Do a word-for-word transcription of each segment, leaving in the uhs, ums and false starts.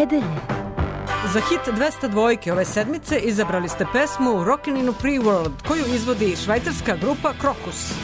nedelje. Za hit dvesta dvojke ove sedmice izabrali ste pesmu Rockin' in a Free World, koju izvodi švajcarska grupa Krokus.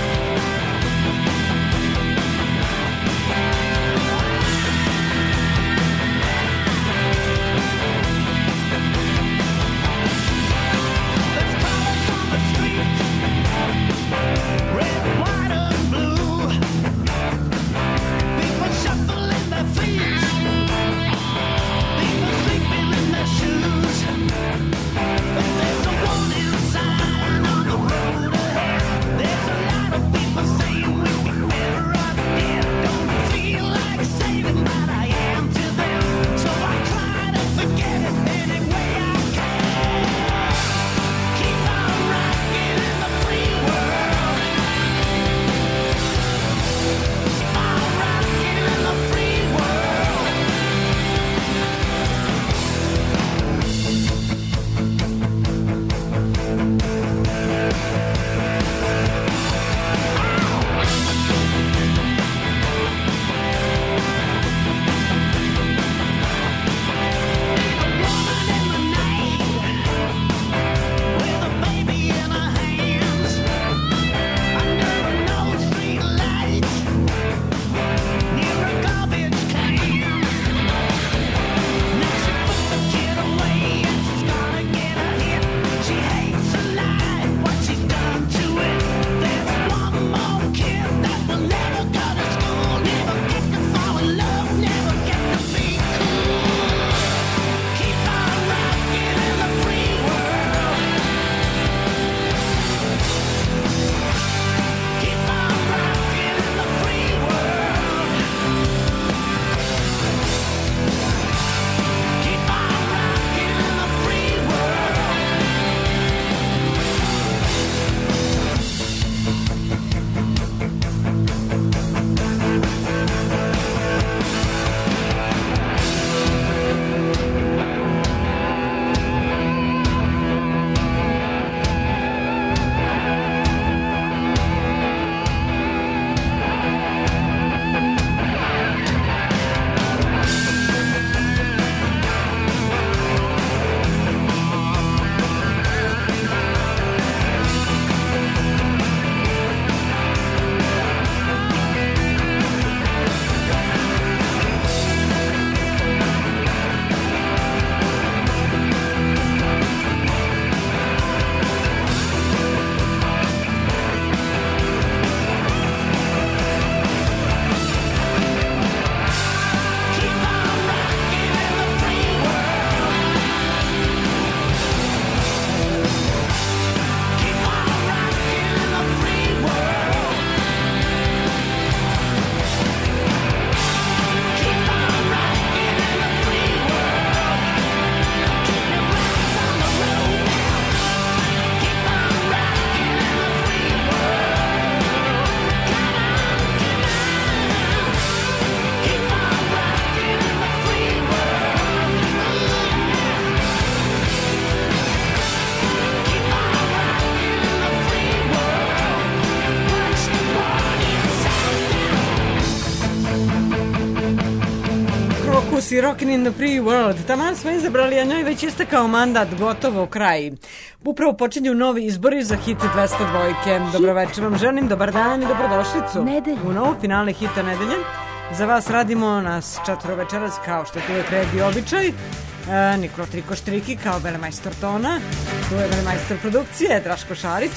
I Rockin' in the Free World. Taman smo izabrali, a njoj već istekao mandat, gotovo kraj. Upravo počinju novi izbori za hit dvesta dvojke. Dobro večer vam želim, dobar dan i dobrodošlicu nedelje. U novu finale hita nedelje. Za vas radimo nas četvoro večeras, kao što je tu uvek red i običaj. E, Nikola Triko Štriki kao velemajstor tona. Tu je velemajstor produkcije Draško Šarić.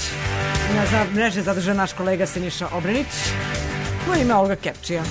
Na mreže zadužen naš kolega Siniša Obrenić. Koje ime Olga Kepčija.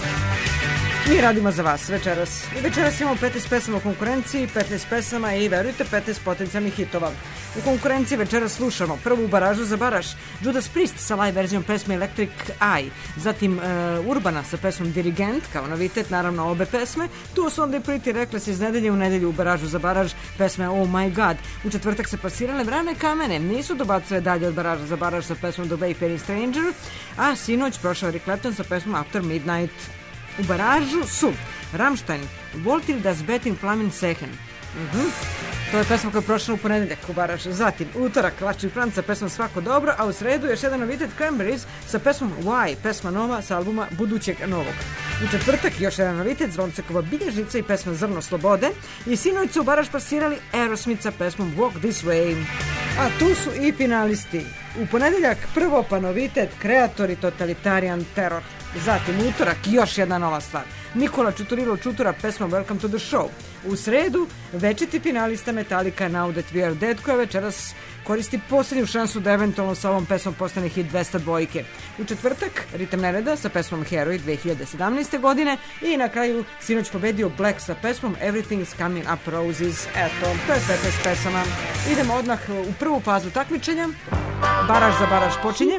Mi radimo za vas večeras. I večeras imamo petnaest pesama u konkurenciji, petnaest pesama i, verujte, petnaest potencijalnih hitova. U konkurenciji večeras slušamo prvu baražu za baraž Judas Priest sa live verzijom pesme Electric Eye, zatim uh, Urbana sa pesmom Dirigent, kao novitet, naravno obe pesme. Tu su onda i Pretty Reckless iz nedelje u nedelju u baražu za baraž pesme Oh My God. U četvrtak se plasirale Vrane kamene, nisu dobacile dalje od baraža za baraž sa pesmom The Wayfaring Stranger, a sinoć prošao Eric Clapton sa pesmom After Midnight. U baražu su Rammstein, Woltil das Bett in Flammen Sehen. Uh-huh. To je pesma koja je prošla u ponedeljak u baražu. Zatim, utorak, Lači Franc sa pesmom Svako dobro, a u sredu još jedan novitet Cranberries sa pesmom Why, pesma nova sa albuma budućeg novog. U četvrtak još jedan novitet, Zvoncekova bilježnica i pesma Zrno slobode i sinoć su u Baraž plasirali Aerosmith sa pesmom Walk This Way. A tu su i finalisti. U ponedeljak prvo pa novitet, Kreatori Totalitarian Terror. Zatim utorak još jedna nova stvar, Nikola Čuturilo Čutura pesma Welcome to the Show. U sredu večiti finalista Metallica Now That We Are Dead, koja večeras koristi posljednju šansu da eventualno sa ovom pesmom postane hit dvesta dvojke. U četvrtak Ritam nereda sa pesmom Heroj dve hiljade sedamnaeste. godine i na kraju sinoć pobedio Black sa pesmom Everything's Coming Up Roses. Eto, to je petnaest pesama. Idemo odmah u prvu fazu takmičenja. Baraž za baraž počinje.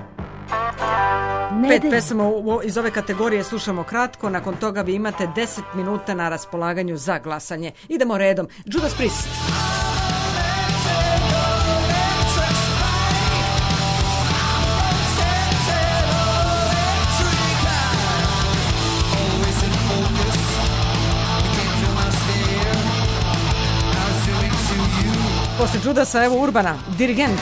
Pet pesama iz ove kategorije slušamo kratko, nakon toga vi imate deset minuta na raspolaganju za glasanje. Idemo redom. Judas Priest. Posle Judasa evo Urbana, Dirigent.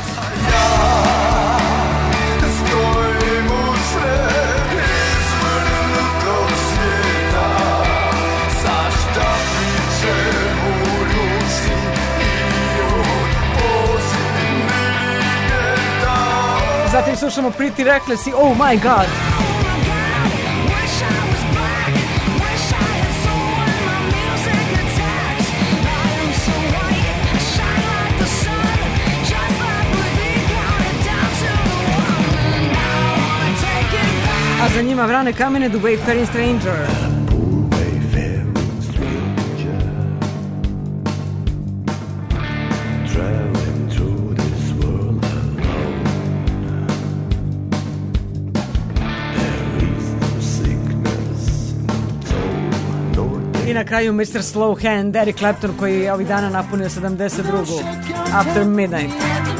Zatim slušamo Pretty Reckless i Oh My God. A za njima Vrane Kamene, The Wayfaring Stranger. I na kraju mister Slowhand, Eric Clapton, koji je ovih dana napunio sedamdeset drugu. After Midnight.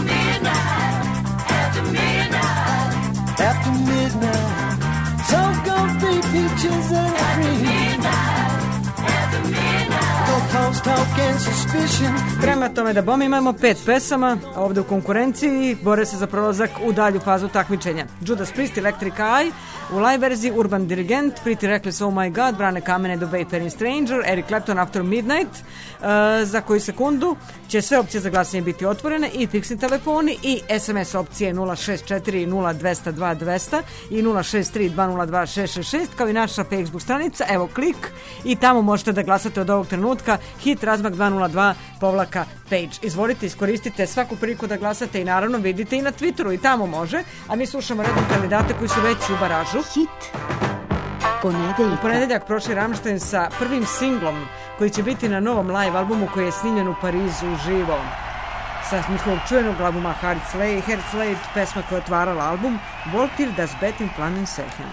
After midnight, so gonna be peaches and cream. Prema tome da bom imamo pet pesama ovde u konkurenciji, bore se za prolazak u dalju fazu takmičenja. Judas Priest, Electric Eye, u live verziji Urban Dirigent, Pretty Reckless, Oh My God, Vrane Kamene, The Wayfaring Stranger, Eric Clapton, After Midnight. Uh, za koju sekundu će sve opcije za glasanje biti otvorene, i fiksni telefoni i es em es opcije nula šest četiri nula dva nula dva dvesta i nula šest tri dva nula dva šest šest šest, kao i naša Facebook stranica. Evo klik i tamo možete da glasate od ovog trenutka. Hit razmak dva nula dva povlaka page. Izvolite, iskoristite svaku priliku da glasate i naravno vidite i na Twitteru, i tamo može. A mi slušamo redom kandidate koji su već u baražu. Hit ponedeljka. U ponedeljak prošli Rammstein sa prvim singlom koji će biti na novom live albumu koji je snimljen u Parizu uživo. Sa njihovog čuvenog albuma Herzlade, Herzlade, pesma koja je otvarala album Voltir das Bett in Planen Sehen.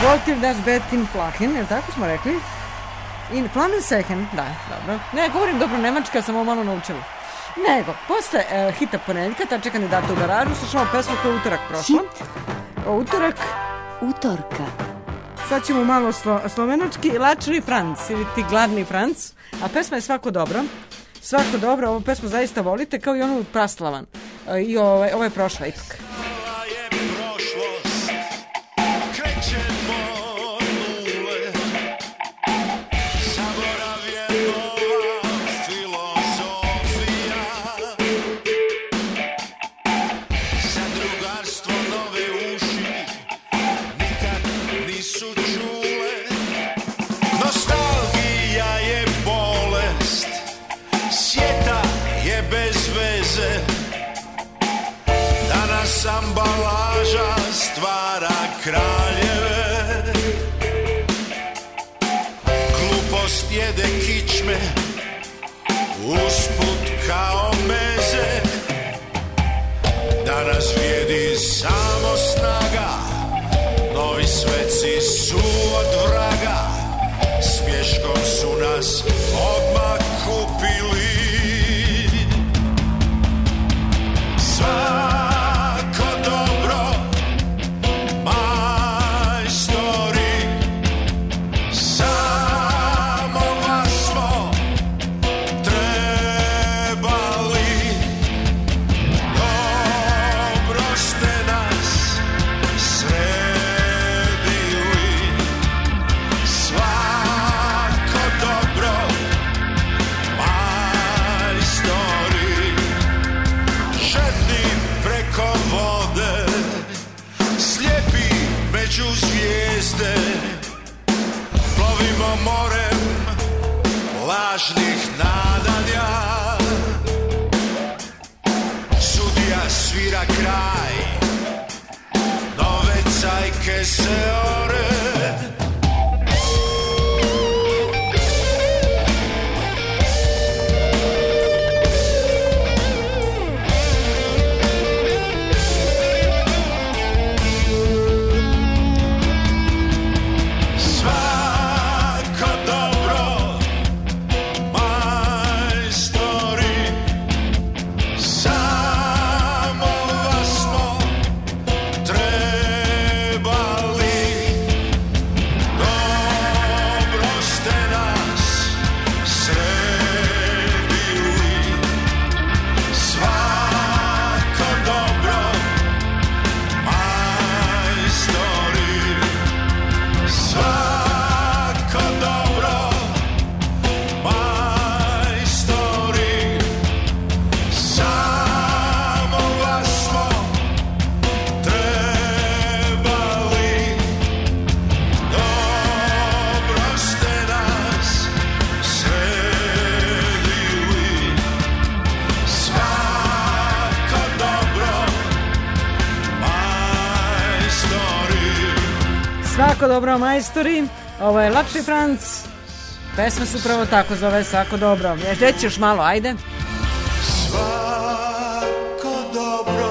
Wollt ihr das Bett in Plahin, je li tako smo rekli? In Flammensehen, da, dobro. Ne, govorim dobro nemačka, sam ovo malo naučila. Nego, posle e, hita ponedjeljka, tače kandidata u garažu, slušamo pesmu koja je utorak prošla. O, utorak... Utorka. Sad ćemo malo slo, slovenački, Lačni Franc, ili ti Gladni Franc, a pesma je svako dobro. Svako dobro, ovu pesmu zaista volite, kao i onu Praslavan. E, I ovo, ovo je prošla ipak. Ambalaža stvara kraljeve, glupost jede kičme usput kao meze. Danas vrijedi samo snaga, novi sveci su od vraga, smješkom su nas odmah kupili. Sva zvijezde, plovimo morem lažnih nadanja. Sudija svira kraj, nove cajke se ore. Svako dobro, majstori, ovo je Lačni Franc, pesma se upravo tako zove, Svako dobro. Reći još malo, ajde. Svako dobro,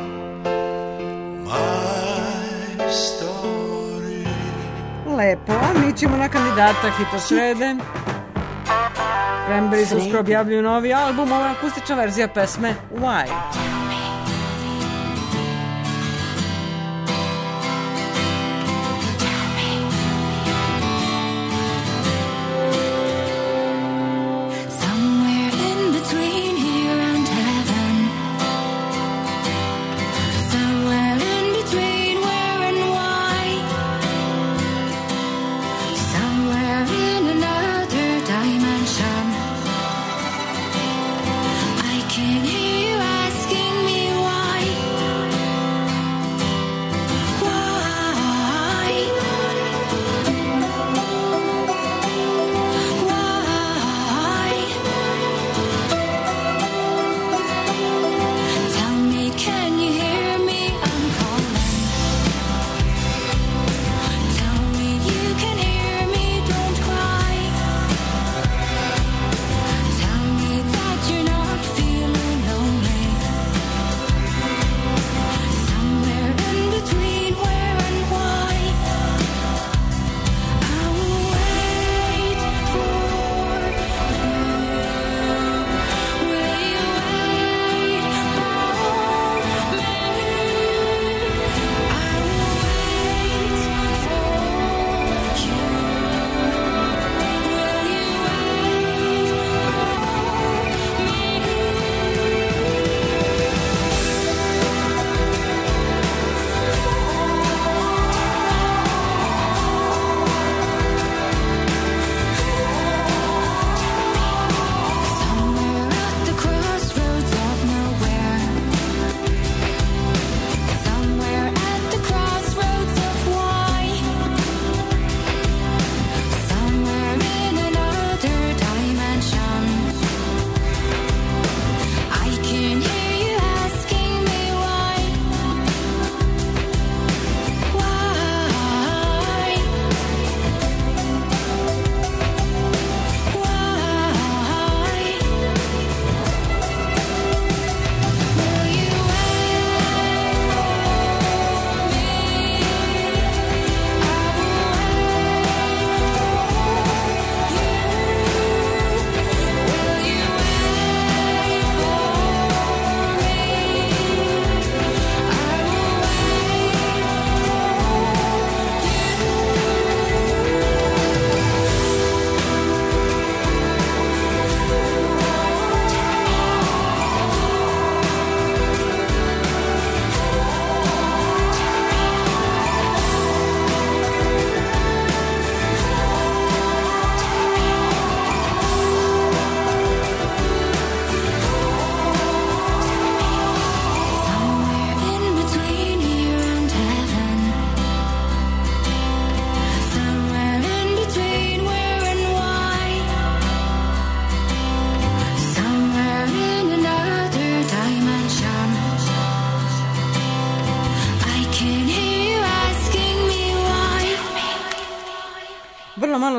majstori. Lepo, a mi ćemo na kandidata hita srede. Cranberries uskoro objavljuju novi album, ovo je akustična verzija pesme Why. Can hear you asking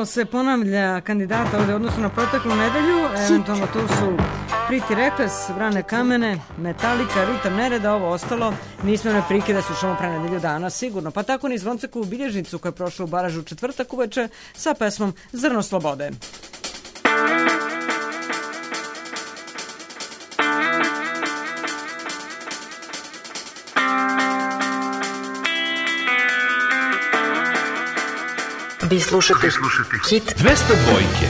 se ponavlja kandidata ovde u odnosu na proteklu nedelju, eventualno tu su Pretty Reckless, Vrane kamene, Metallica, Ritam nereda, ovo ostalo nismo ne prikida, slušamo pre nedelju dana sigurno, pa tako ni Zvoncekovu bilježnicu koja je prošla u baražu četvrtak uveče sa pesmom Zrno slobode. Vi slušate hit dvesta dvojke.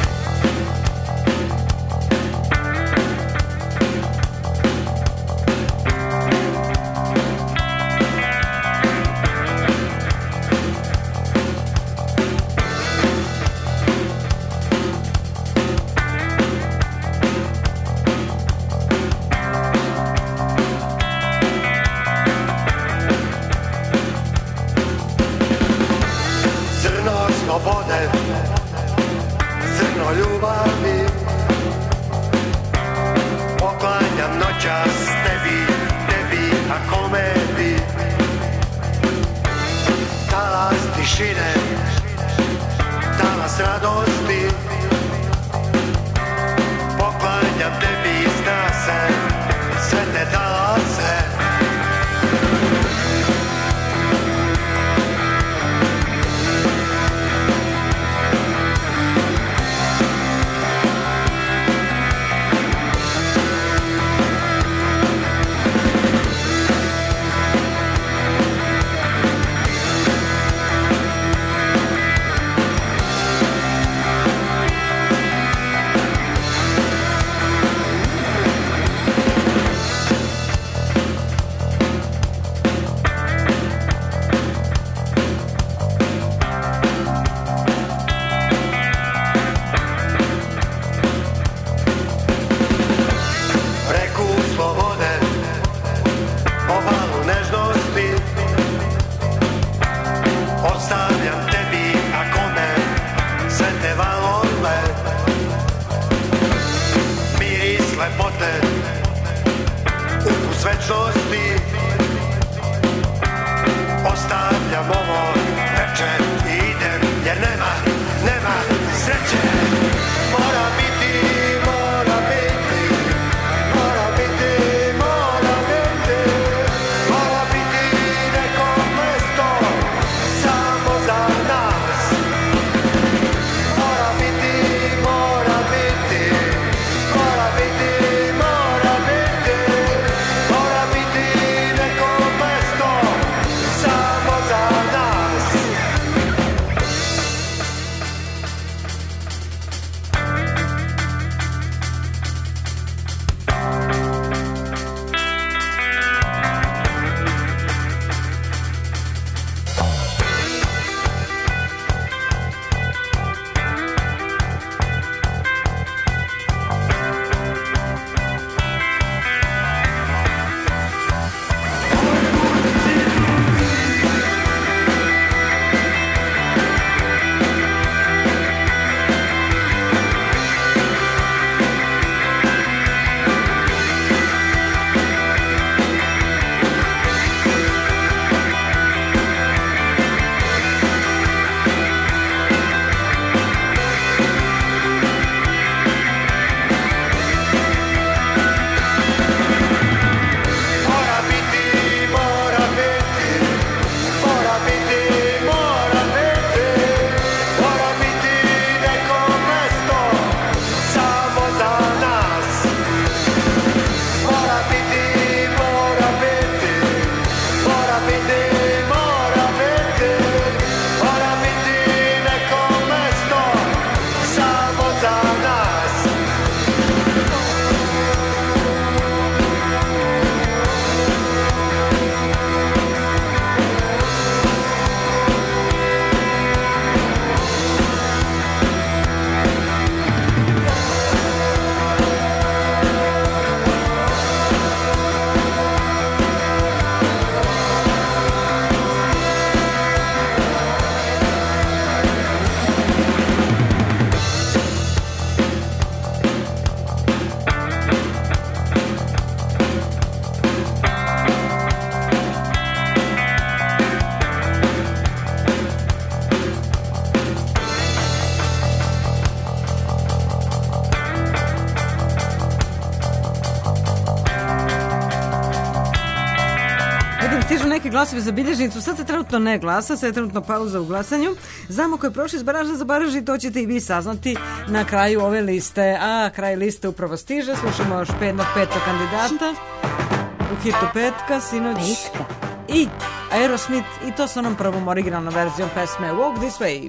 neke glasove za bilježnicu, sad se trenutno ne glasa, sad je trenutno pauza u glasanju. Znamo ko je prošli iz baraža za baraž i to ćete i vi saznati na kraju ove liste. A kraj liste upravo stiže, slušamo još jednog petog kandidata u hitu petka, sinoć i Aerosmith, i to sa onom prvom originalnom verzijom pesme Walk This Way.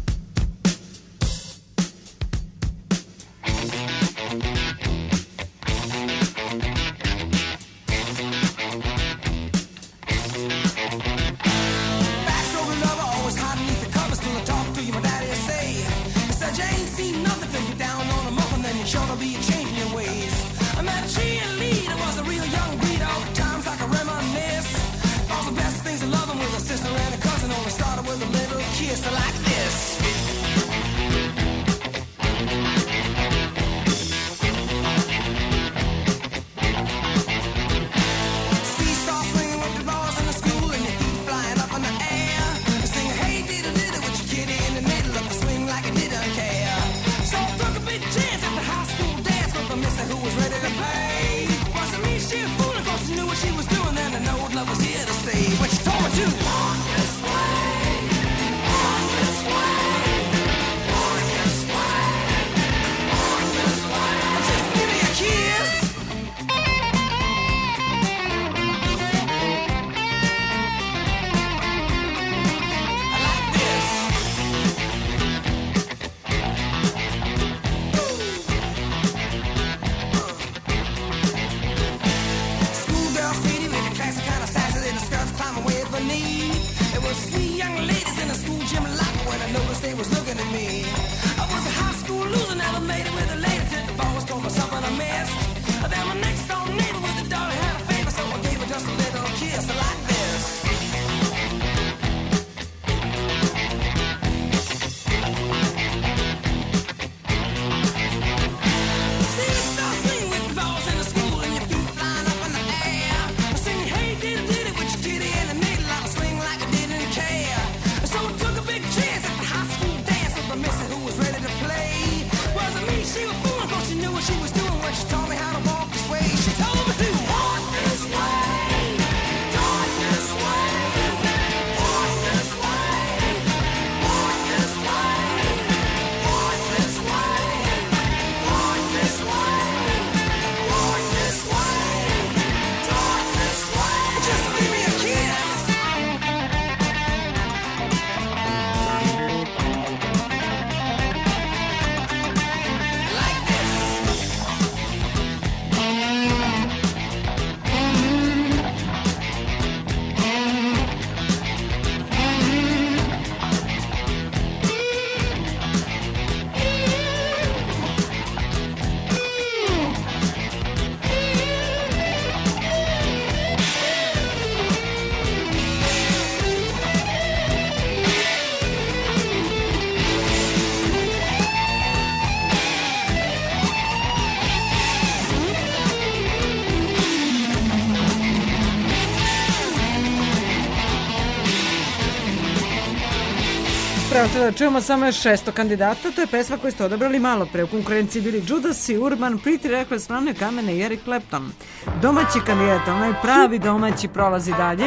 Da čujemo samo još šesto kandidata, to je pesma koju ste odabrali malo pre. U konkurenciji bili Judas i Urban, Pretty Reckless, Vrane kamene i Eric Clapton. Domaći kandidat, onaj pravi domaći, prolazi dalje.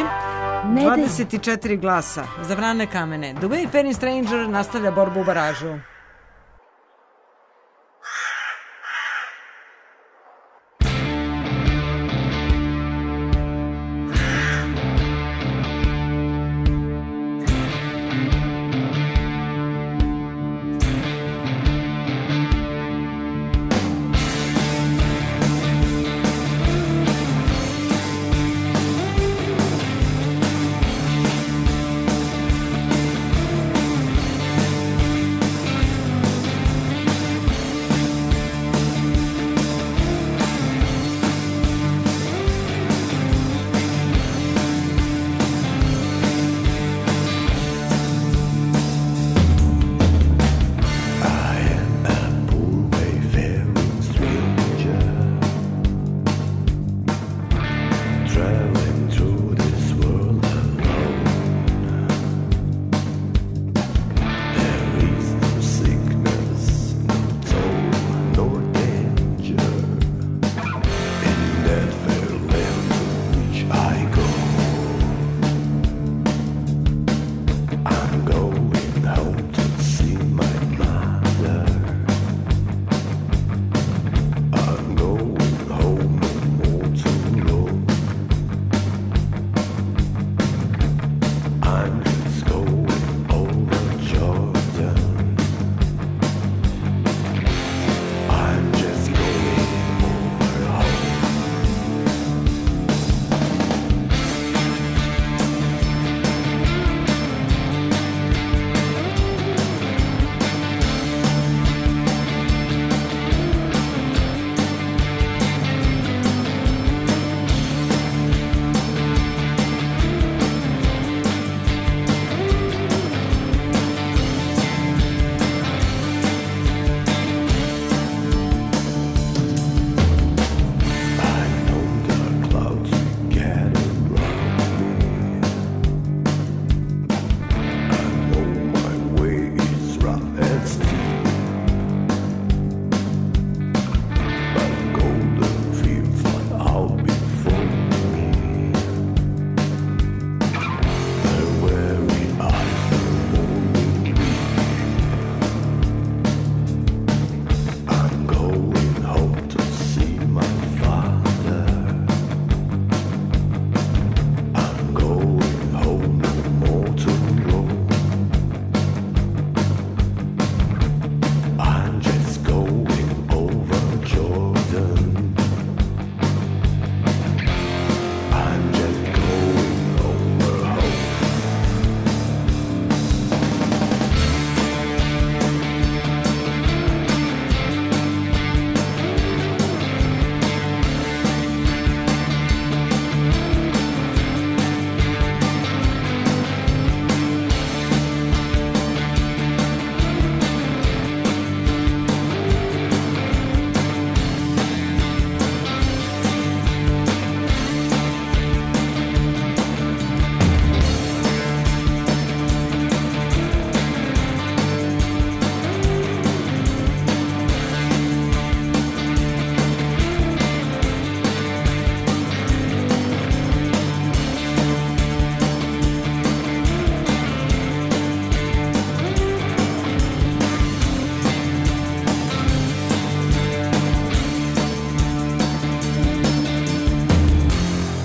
dvadeset četiri glasa za Vrane kamene. The Wayfaring Stranger nastavlja borbu u baražu.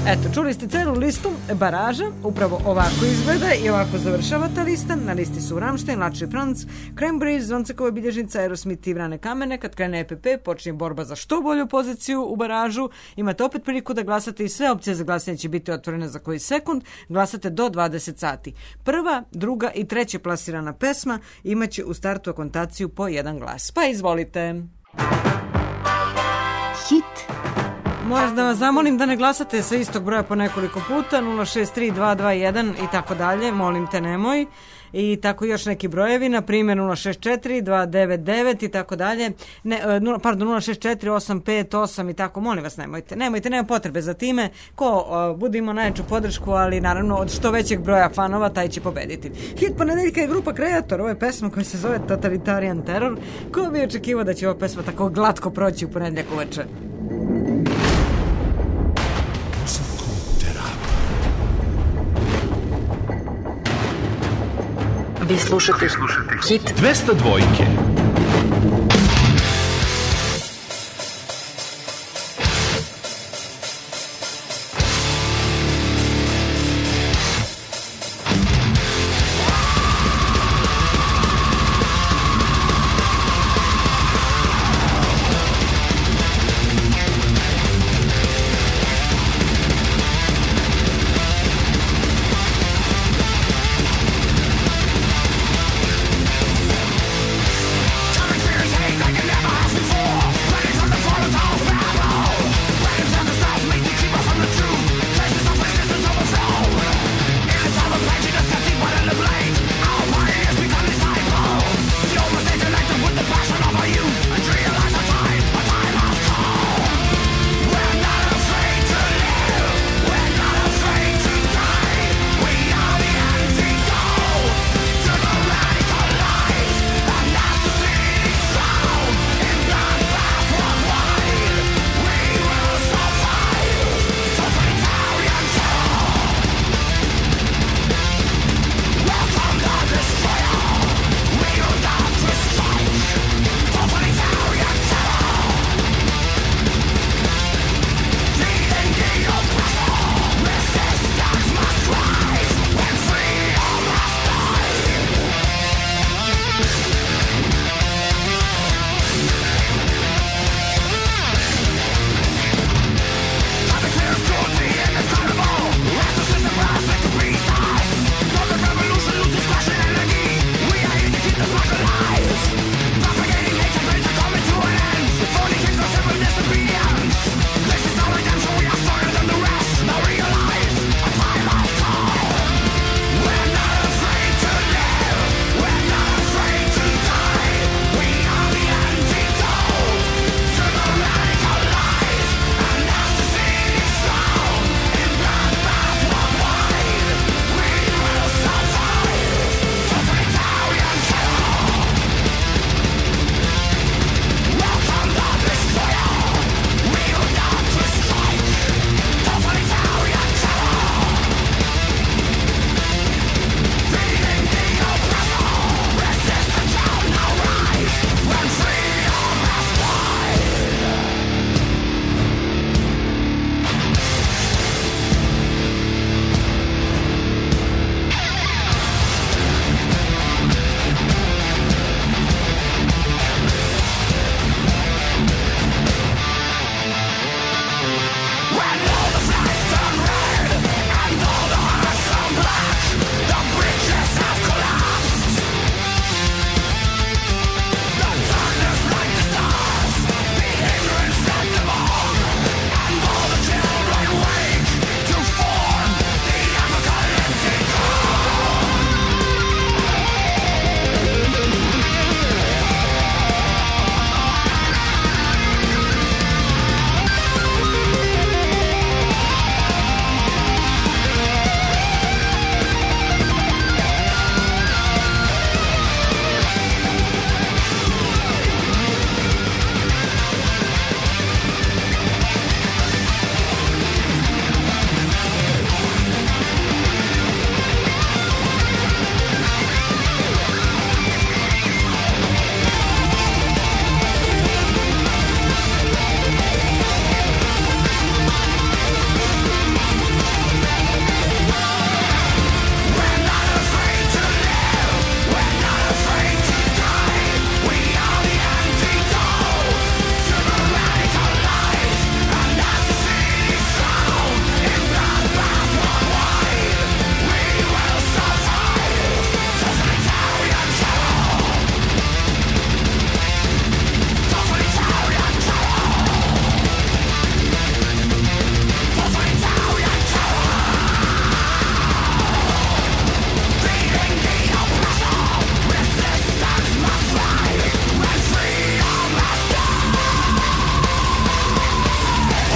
Eto, čuli ste celu listu baraža, upravo ovako izgleda i ovako završava ta lista. Na listi su Rammstein, Lačni Franc, Cranberries, Zoncekova bilježnica, Aerosmith i Vrane Kamene. Kad krene E P P, počinje borba za što bolju poziciju u baražu. Imate opet priliku da glasate i sve opcije za glasanje će biti otvorene za koji sekund. Glasate do dvadeset sati. Prva, druga i treća plasirana pesma imaće u startu akontaciju po jedan glas. Pa izvolite. Hit. Moram da vas zamolim da ne glasate sa istog broja po nekoliko puta, nula šest tri dva dva jedan i tako dalje, molim te nemoj. I tako još neki brojevi, na primjer nula šest četiri dva devet devet i tako dalje, ne, nula, pardon, nula šest četiri osam pet osam i tako, molim vas nemojte, nemojte, nema potrebe za time, ko uh, bude imao najjaču podršku, ali naravno od što većeg broja fanova taj će pobediti. Hit ponedeljka je grupa Kreator, ovo je pesma koja se zove Totalitarian Terror. Ko bi očekivao da će ova pesma tako glatko proći u ponedeljak uveče? Vi slušate Hit dvesta dvojke. Totalitarian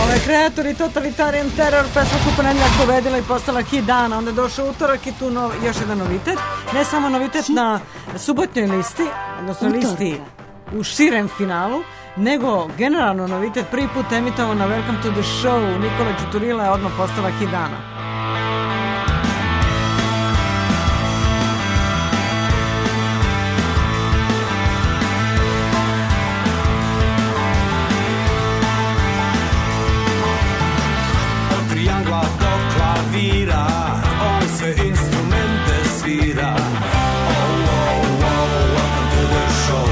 Ovaj kreator i Totalitarian Terror, pesma koju ponedjeljak pobedila i postala hit dana. Onda je došao utorak i tu nov, još jedan novitet. Ne samo novitet hit na subotnjoj listi, odnosno utorka. Listi u širem finalu, nego generalno novitet prvi put emitovan na Welcome to the Show. Nikola Čuturila je odmah postala hit dana. Klavira, on sve instrumente svira. Oh, oh, oh, welcome to the show.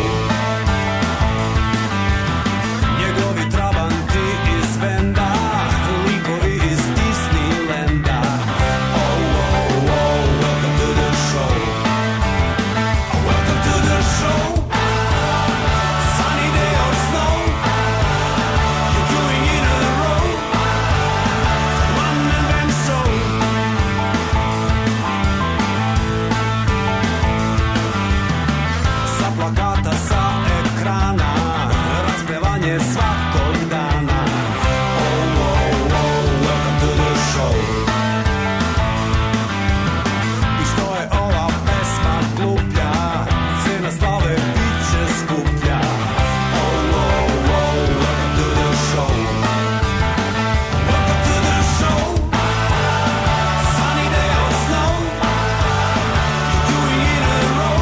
Njegovi trabanti iz benda, likovi iz Disneylanda. Oh, oh, oh, welcome to the show. Welcome to the show. Sunny day or snow, you're going in a row. One man band show. Plakata sa ekrana, razpevanje svakog dana. Oh, oh, oh, welcome to the show. I što je ova pesma gluplja, cena slave biće skuplja. Oh, oh, oh, welcome to the show. Welcome to the show. Sunny day or snow, you're doing it in a row.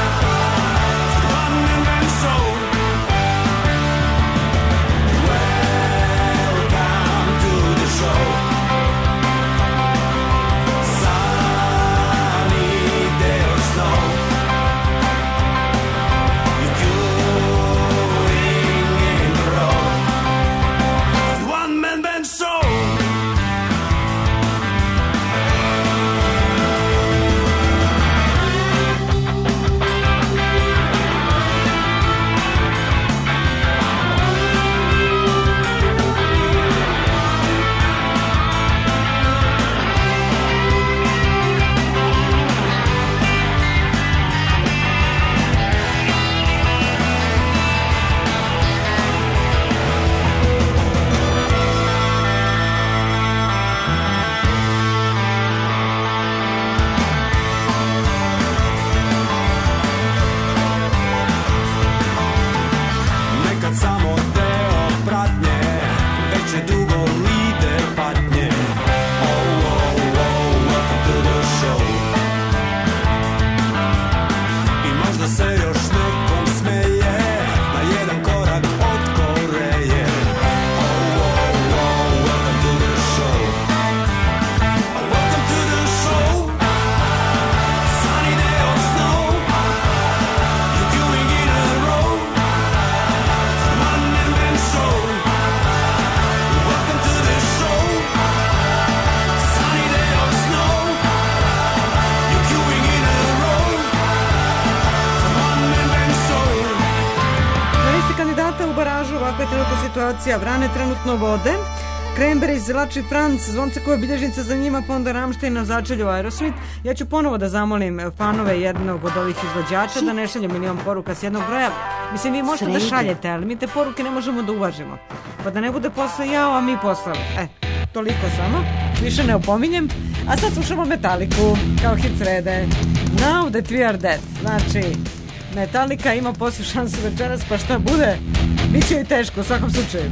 Vrane trenutno vode, Cranberries, Zlači Franc, Zvonce koja je bilježnica za njima, pa onda Rammstein na začelju Aerosmith. Ja ću ponovo da zamolim fanove jednog od ovih izvođača da ne šalju milion poruka s jednog broja. Mislim, vi možete Sredi. da šaljete, ali mi te poruke ne možemo da uvažimo. Pa da ne bude posle jao, a mi poslali. E, toliko samo, više ne opominjem. A sad slušamo Metaliku, kao hit srede. Now that we are dead. Znači, Metallica ima poslije šansu večeras, pa šta bude? Biće joj teško u svakom slučaju.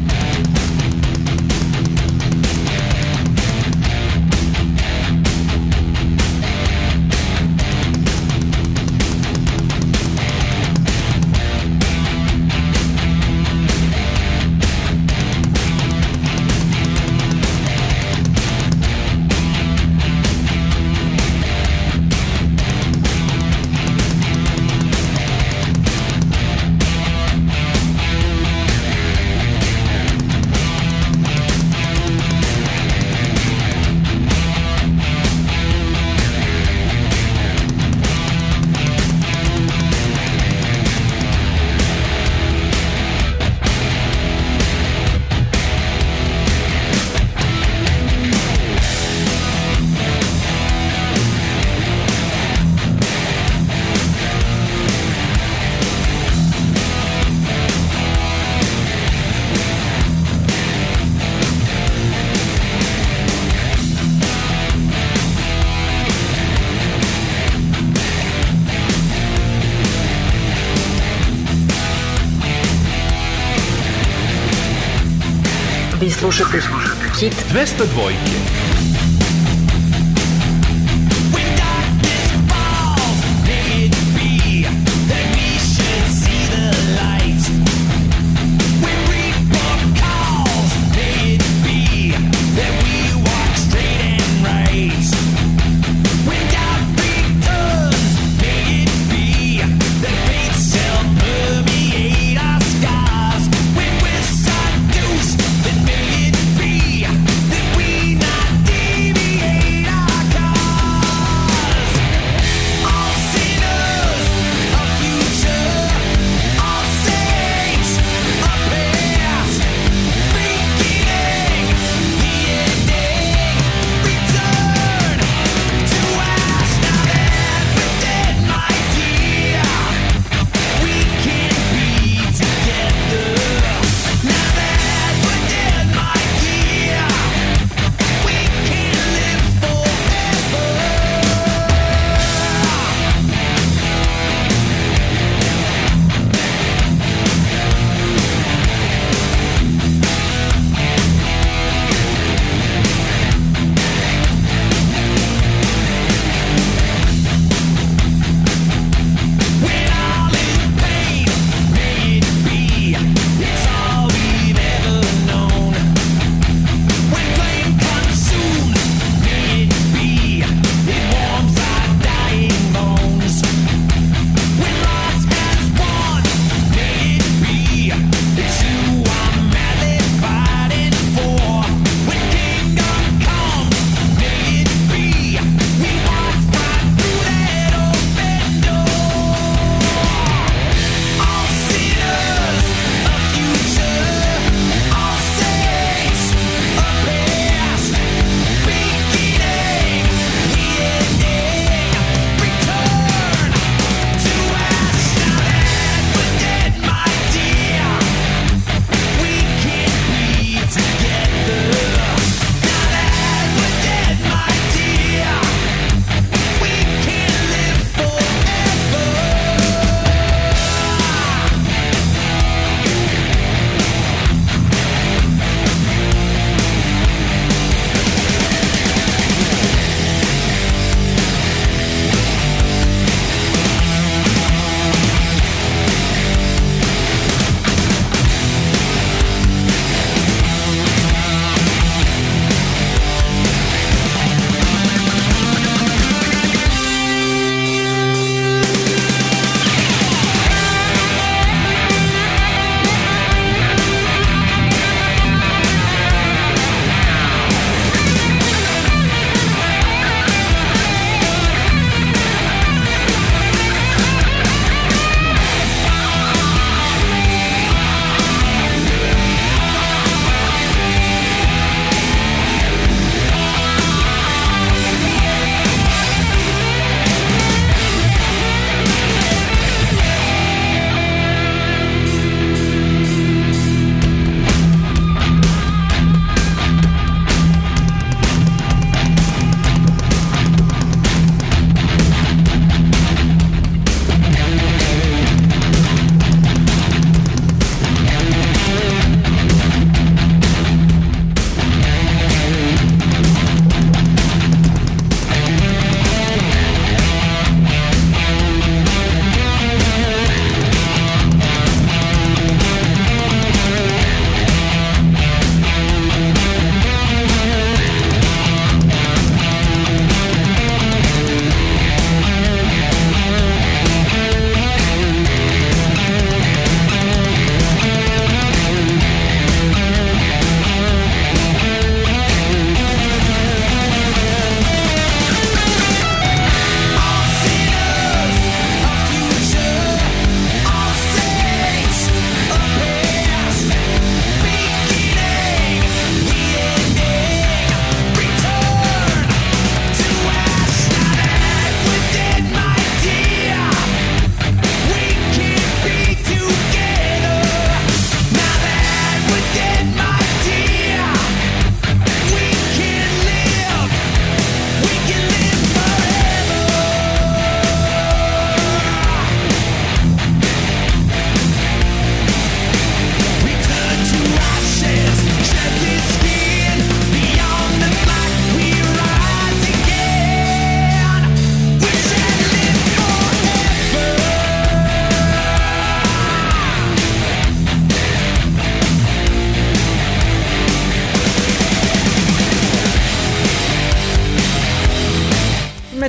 Vi slušate Hit. dvesta dvojke. Then may it be that we not deal.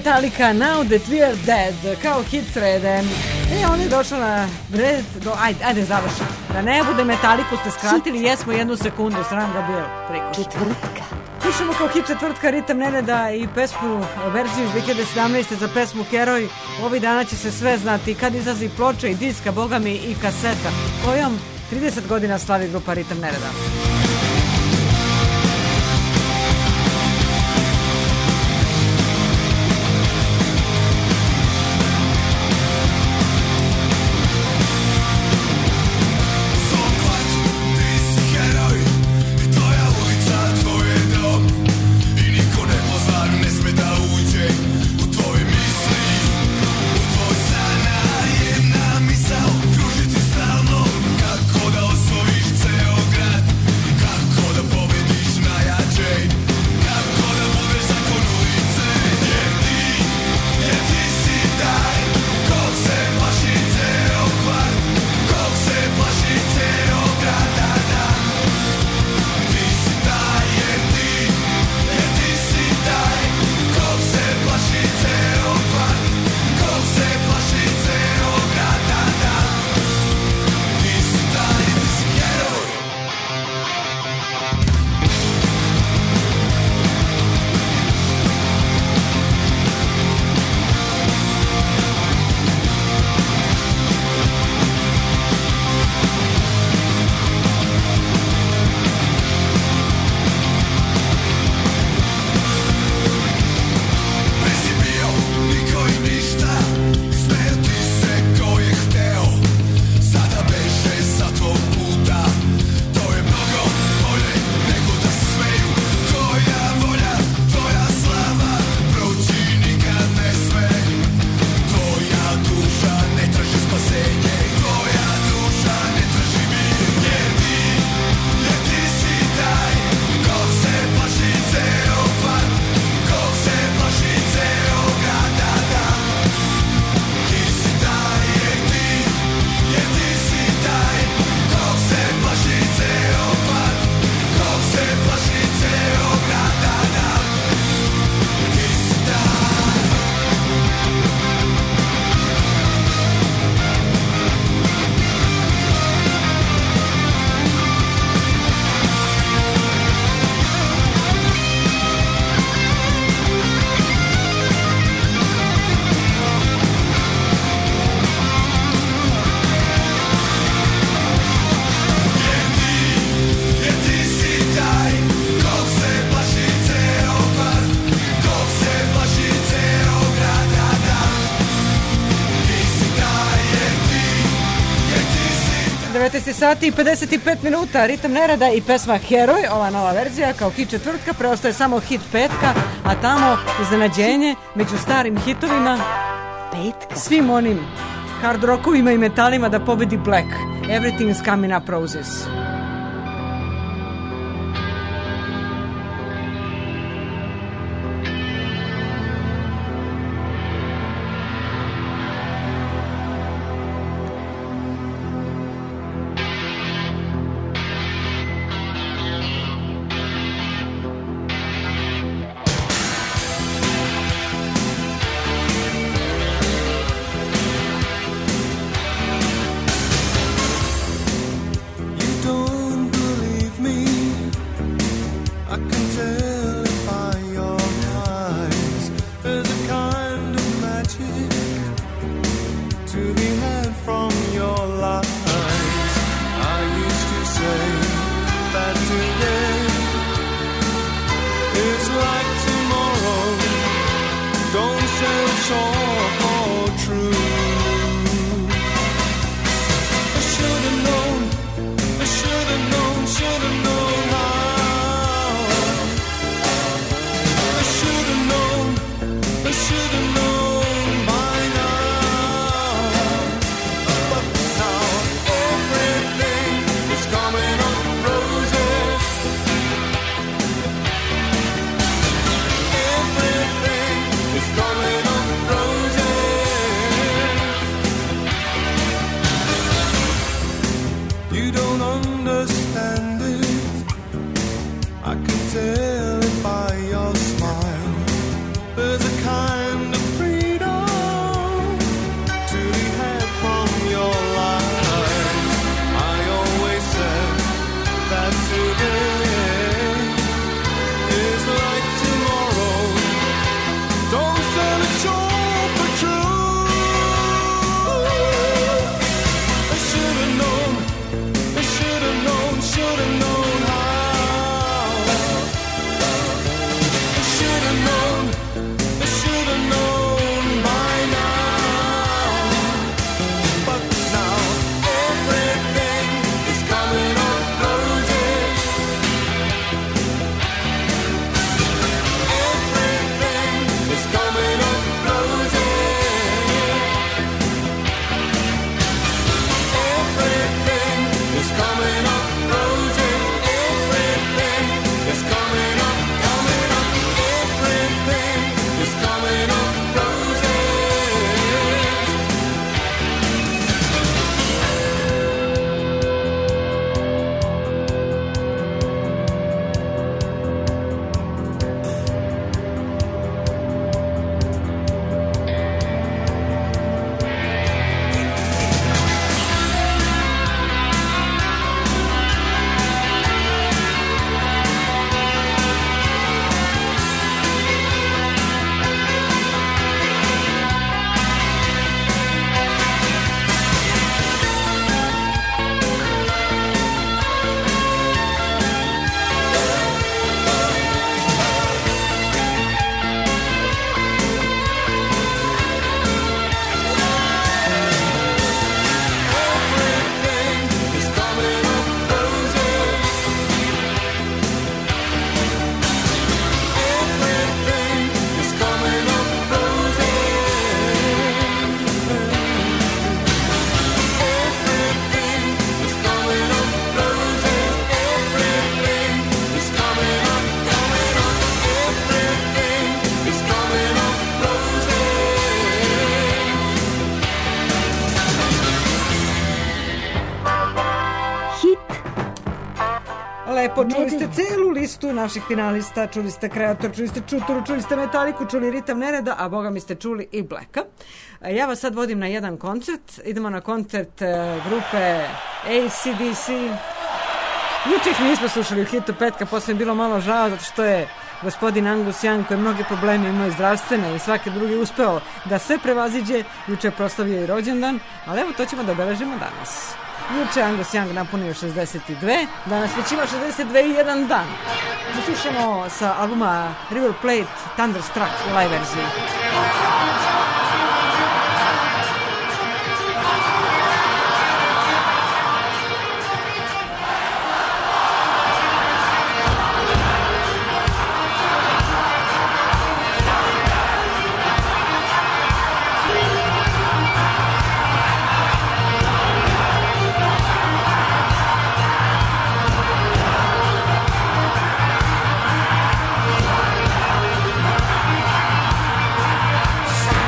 Metallica Now That We're Dead kao hit srede. E, on je došao na red, do, ajde, ajde završi. Da ne bude Metaliku ste skratili, jesmo jednu sekundu, sram ga bio. Prikoš. Četvrtka. Slušamo kao hit četvrtka Ritam Nereda i pesmu, verziju iz dve hiljade sedamnaeste za pesmu Heroj. Ovih dana će se sve znati kad izlazi ploča i diska, boga mi i kaseta, kojom trideset godina slavi grupa Ritam Nereda. devetnaest sati i pedeset pet minuta, Ritam Nereda i pesma Heroj, ova nova verzija kao hit četvrtka, preostaje samo hit petka, a tamo iznenađenje među starim hitovima, Petka. svim onim hard rockovima i metalima da pobedi Black. Everything's coming up roses. Don't lepo, čuli ste celu listu naših finalista, čuli ste Kreator, čuli ste Čuturu, čuli ste Metaliku, čuli Ritam nereda, a boga mi ste čuli i Blacka. Ja vas sad vodim na jedan koncert, idemo na koncert grupe A C D C. Juče ih nismo slušali u hitu petka, posle mi bilo malo žao, zato što je gospodin Angus Young, koji mnogi problemi imao i zdravstvene i svake drugi uspeo da sve prevaziđe, juče proslavio i rođendan, ali evo to ćemo da obeležimo danas. Juče Angus Young napunio šezdeset dve, danas već ima šezdeset dve i jedan dan. Da slušamo sa albuma River Plate Thunderstruck u live verziji. Sun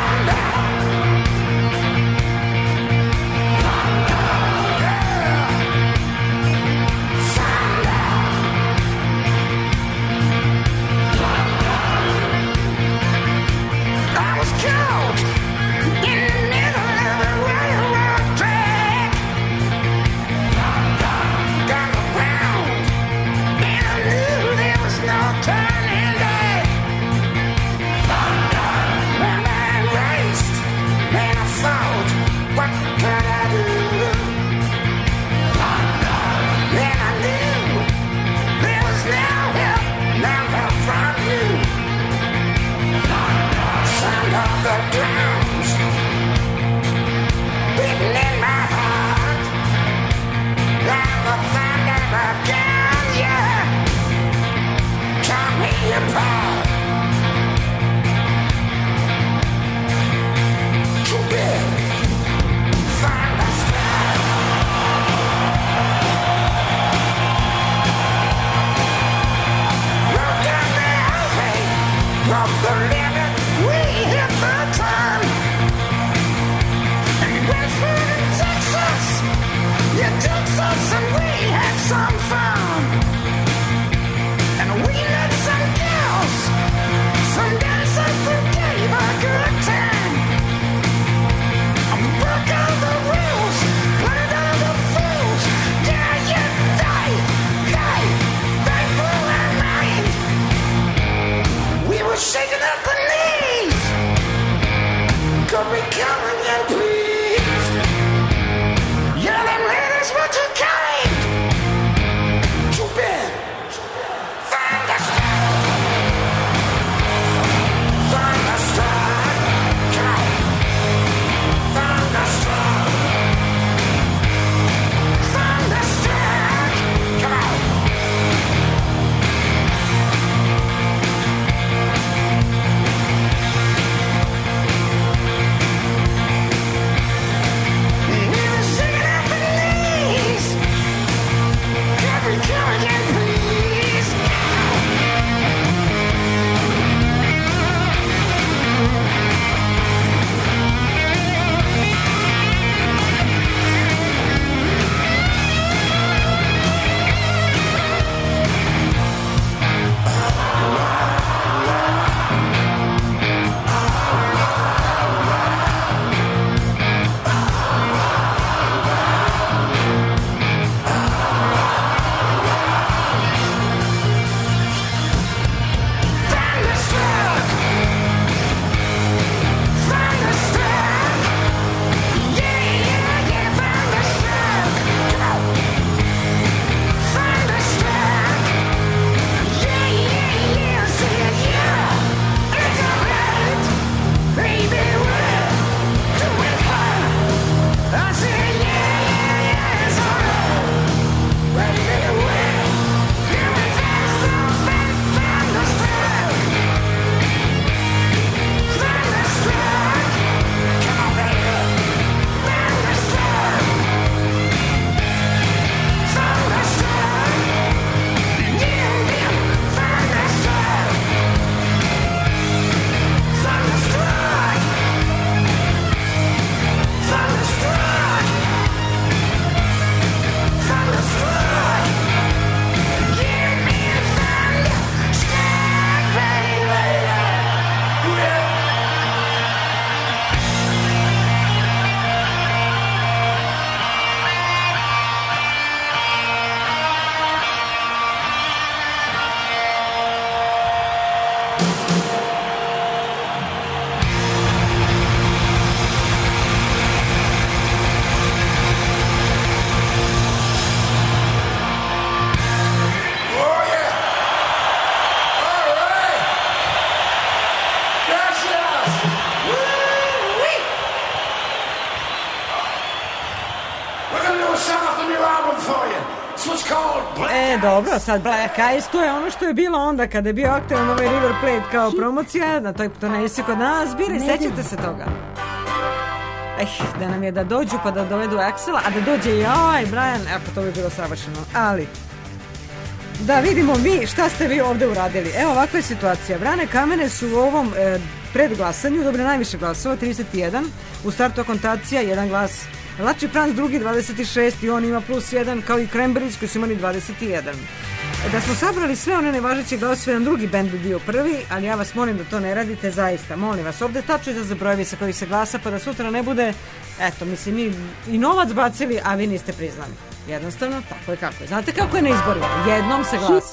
dobro, sad Black Eyes, to je ono što je bilo onda kada je bio aktivan ovaj River Plate kao promocija, na toj turneji kod nas bili, sećate se toga? Eh, da nam je da dođu pa da dovedu Axela, a da dođe i ovaj Brian, e pa to bi bilo savršeno, ali da vidimo vi šta ste vi ovde uradili. Evo ovakva je situacija. Vrane kamene su u ovom e, predglasanju dobili najviše glasova, trideset jedan, u startu akontacija, jedan glas. Lači Franc drugi, dvadeset šest i on ima plus jedan, kao i Cranberries koji su imali dvadeset jedan. Da smo sabrali sve one nevažeće glasove, jedan drugi bend bi bio prvi, ali ja vas molim da to ne radite zaista, molim vas. Ovde tačno za zabrojevi sa kojih se glasa, pa da sutra ne bude, eto, mislim, mi i novac bacili, a vi niste priznali. Jednostavno, tako je kako je. Znate kako je na izborima? Jednom se glasa.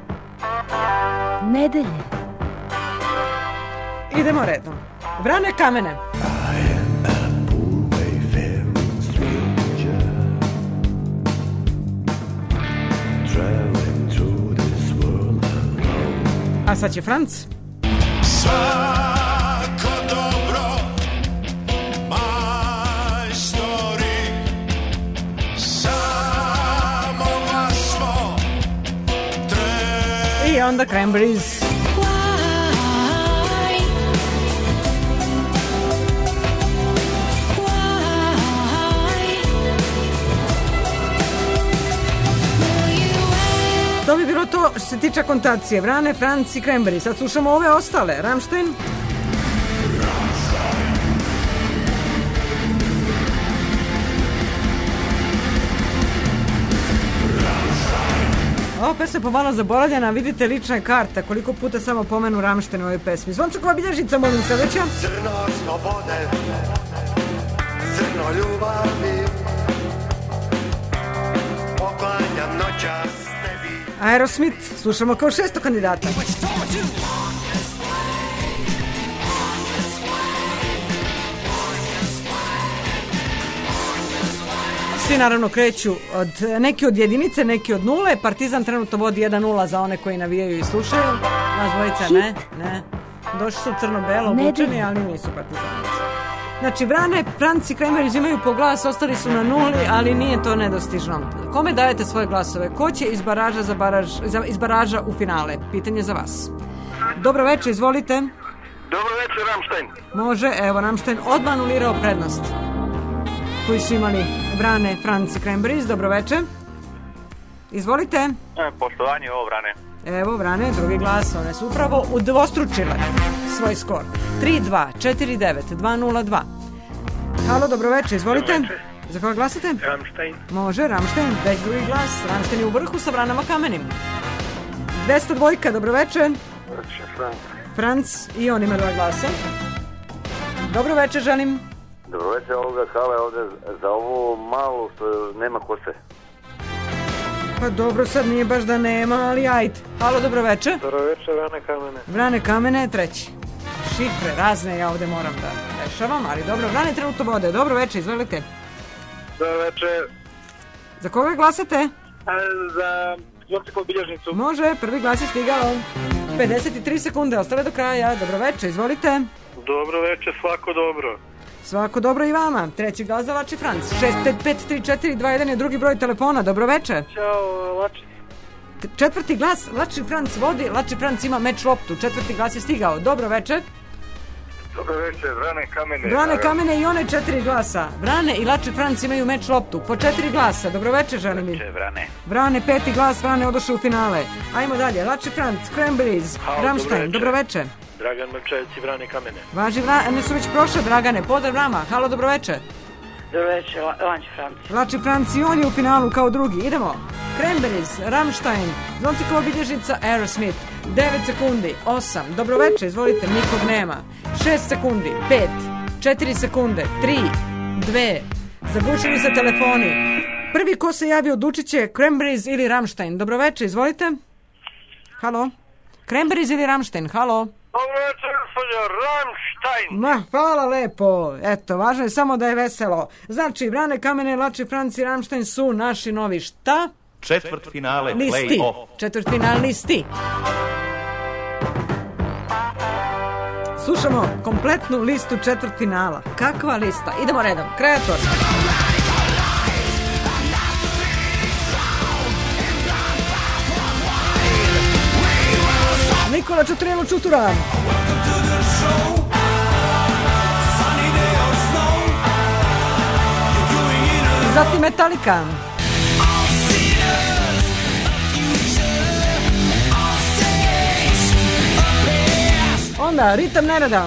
Nedelje. Idemo redom. Vrane kamene. A sad će Franc. Svako dobro, majstori, samo vas smo trebali. I onda Cranberries. To bi bilo to što se tiče akontacije. Vrane, Franc i Cranberries. Sad slušamo ove ostale. Rammstein. Ova pesma je pomalo zaboravljena, vidite lična je karta, koliko puta samo pomenu Rammstein u ovoj pesmi. Zvoncukova bilježnica, molim sledeća. Crno slobode, crno ljubavi, poklanjam noćas tebi. Aerosmith, slušamo kao šesto kandidata. Svi naravno kreću od, neki od jedinice, neki od nule. Partizan trenutno vodi jedan nula za one koji navijaju i slušaju. Nas dvojica ne, ne. Došli su crno-belo obučeni, ali nisu partizanici. Znači, Vrane, Franc i Cranberries imaju po glas, ostali su na nuli, ali nije to nedostižno. Kome dajete svoje glasove? Ko će iz baraža, za baraž, iz baraža u finale? Pitanje za vas. Dobro večer, izvolite. Dobro večer, Rammstein. Može, evo, Rammstein odmah anulirao prednost koji su imali Vrane, Franc i Cranberries. Dobro večer. Izvolite. E, poštovanje, ovo Vrane. Evo, Vrane, drugi glas, one su upravo udvostručile svoj skor. tri dva četiri devet dva nula dva. Halo, dobro večer, izvolite. Dobro večer. Za koga glasate? Rammstein. Može, Rammstein, već drugi glas. Rammstein je u vrhu sa Vranama kamenim. dvesta dva, dobro večer. Večer, Franc. Franc i on ima dva glasa. Dobro večer, želim. Dobro večer, ovoga Hale ovde za ovo malo što nema kose. Pa dobro, sad nije baš da nema, ali ajde. Halo, dobro večer. Dobro večer, Vrane kamene. Vrane kamene, treći. Šifre razne ja ovde moram da rešavam, ali dobro, Vrane trenutno vode. Dobro večer, izvolite. Dobro večer. Za koga glasate? A, za Zvoncukov bilježnicu. Može, prvi glas je stigao. pedeset tri sekunde, ostale do kraja. Dobro večer, izvolite. Dobro večer, svako dobro. Svako dobro i vama. Treći glas za Lači Franc. šest pet pet tri četiri dva jedan je drugi broj telefona. Dobro večer. Ćao, Lači. Četvrti glas, Lači Franc vodi. Lači Franc ima meč loptu. Četvrti glas je stigao. Dobro večer. Dobro večer, Vrane kamene. Vrane kamene i one četiri glasa. Vrane i Lači Franc imaju meč loptu. Po četiri glasa. Dobro večer, želim mi. Vrane. Vrane, peti glas, Vrane odošao u finale. Ajmo dalje. Lači Franc, Cranberries, Halo, Rammstein. Dobro večer. Dragan Mrčević i Vrane kamene. Važi Vrane, su već prošle, Dragane. Pozdrav vama. Halo, dobro večer. Dobro večer, Lači Franc. Lači Franc i on je u finalu kao drugi. Idemo. Cranberries, Rammstein, Zvoncukova bilježnica, Aerosmith. devet sekundi, osam. Dobro večer, izvolite, nikog nema. šest sekundi, pet, četiri sekunde, tri, dve. Zagušili se telefoni. Prvi ko se javio odlučit će Cranberries ili Rammstein. Dobro večer, izvolite. Halo. Cranberries ili Rammstein, halo. Dobro večer, gospodin Rammstein. Ma, hvala lepo. Eto, važno je samo da je veselo. Znači, Vrane kamene, Lači Franc i Rammstein su naši novi šta? Četvrt finale, Listi. play-off. Četvrtfinal listi. Slušamo kompletnu listu četvrtfinala. Kakva lista? Idemo redom. Kreator. Nikola Čuturilo Čutura. Welcome to the show. Sunny day or snow. You're going in a Zatim Metallica. all seers, a future, all states, a past. Onda Ritam nereda.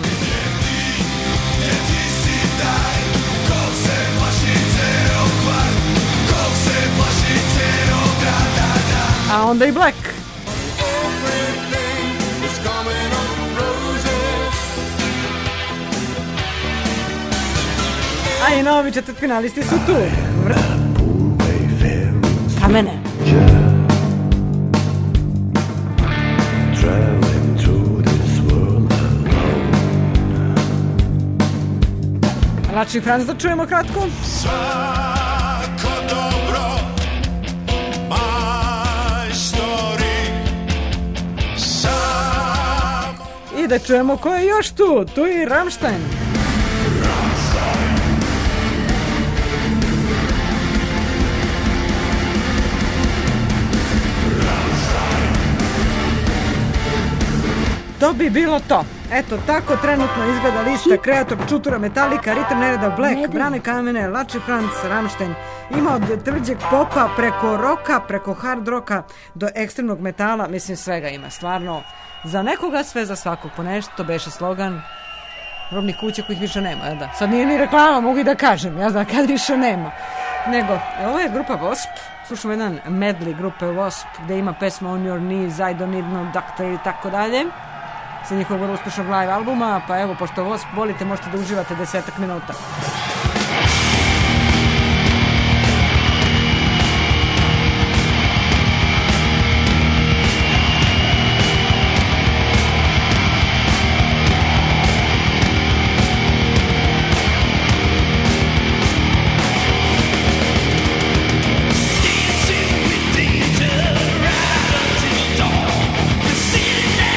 A onda i Black. Everything is coming up roses. A i novi četvrtfinalisti su tu. Vr- Kamene. Traveling through this world alone. Lači Franc, da čujemo kratko. Svako dobro majstori samo I da čujemo ko je još tu. Tu je i Rammstein. To bi bilo to. Eto, tako trenutno izgleda lista. Kreator Čutura, Metallica, Ritam nereda, Black, Brane Kamene, Lači Franc, Rammstein. Ima od tvrđeg popa preko roka, preko hard roka do ekstremnog metala. Mislim, svega ima. Stvarno, za nekoga sve, za svakog po nešto. To beše slogan robnih kuća kojih više nema. Jel da? Sad nije ni reklama, mogu i da kažem. Ja znam kad više nema. Nego, ovo je grupa Wasp. Slušamo jedan medley grupe Wasp gde ima pesma On Your Knees, I Don't Need No Doctor i tako dalje. Sa njihovog vrlo uspešnog live albuma, pa evo, pošto Wasp volite, možete da uživate desetak minuta.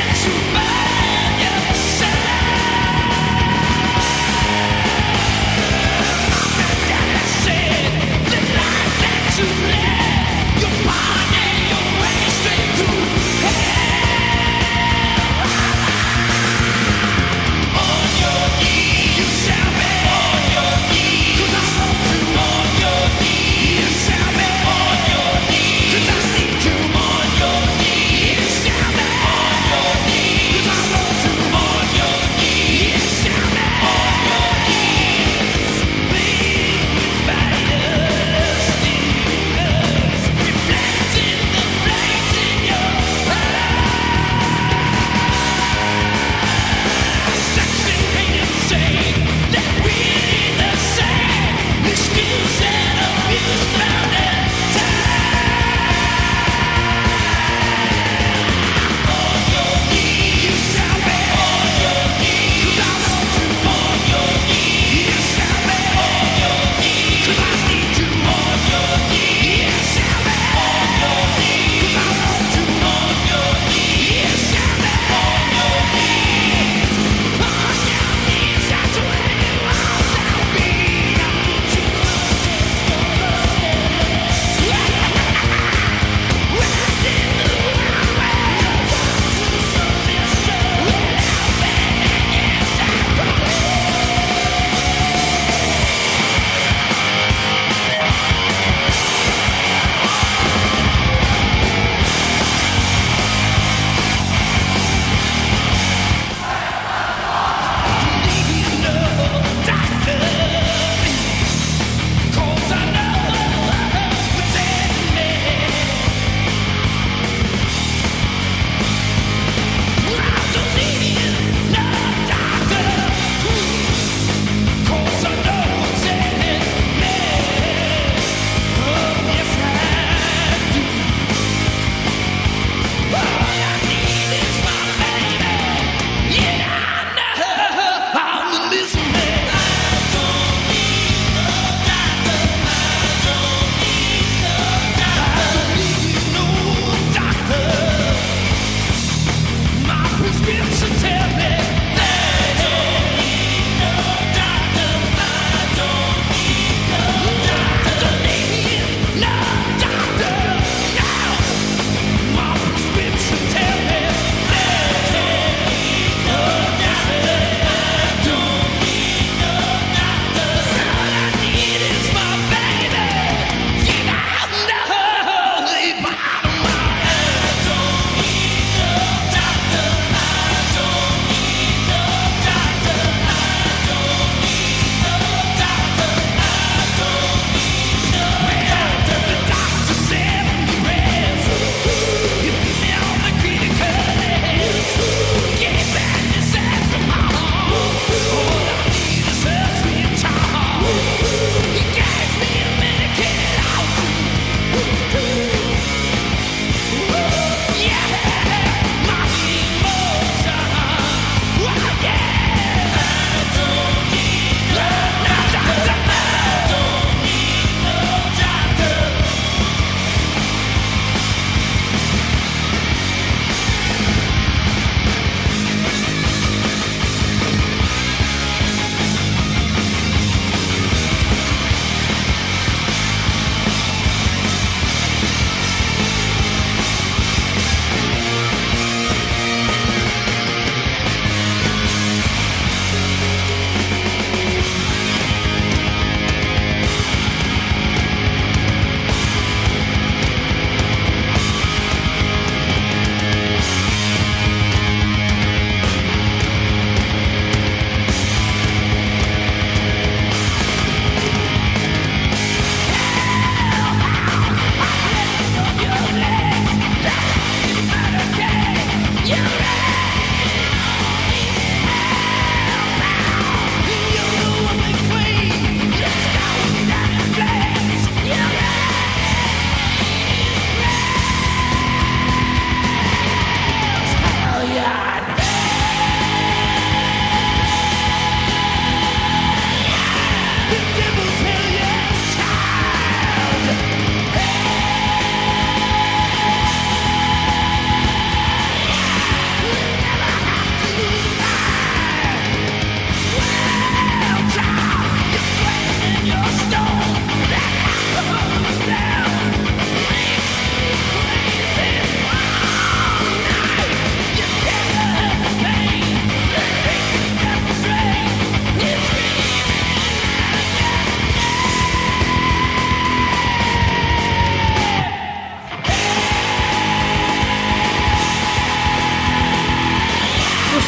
Dancing with danger, right up to the dawn. The city that you find yourself.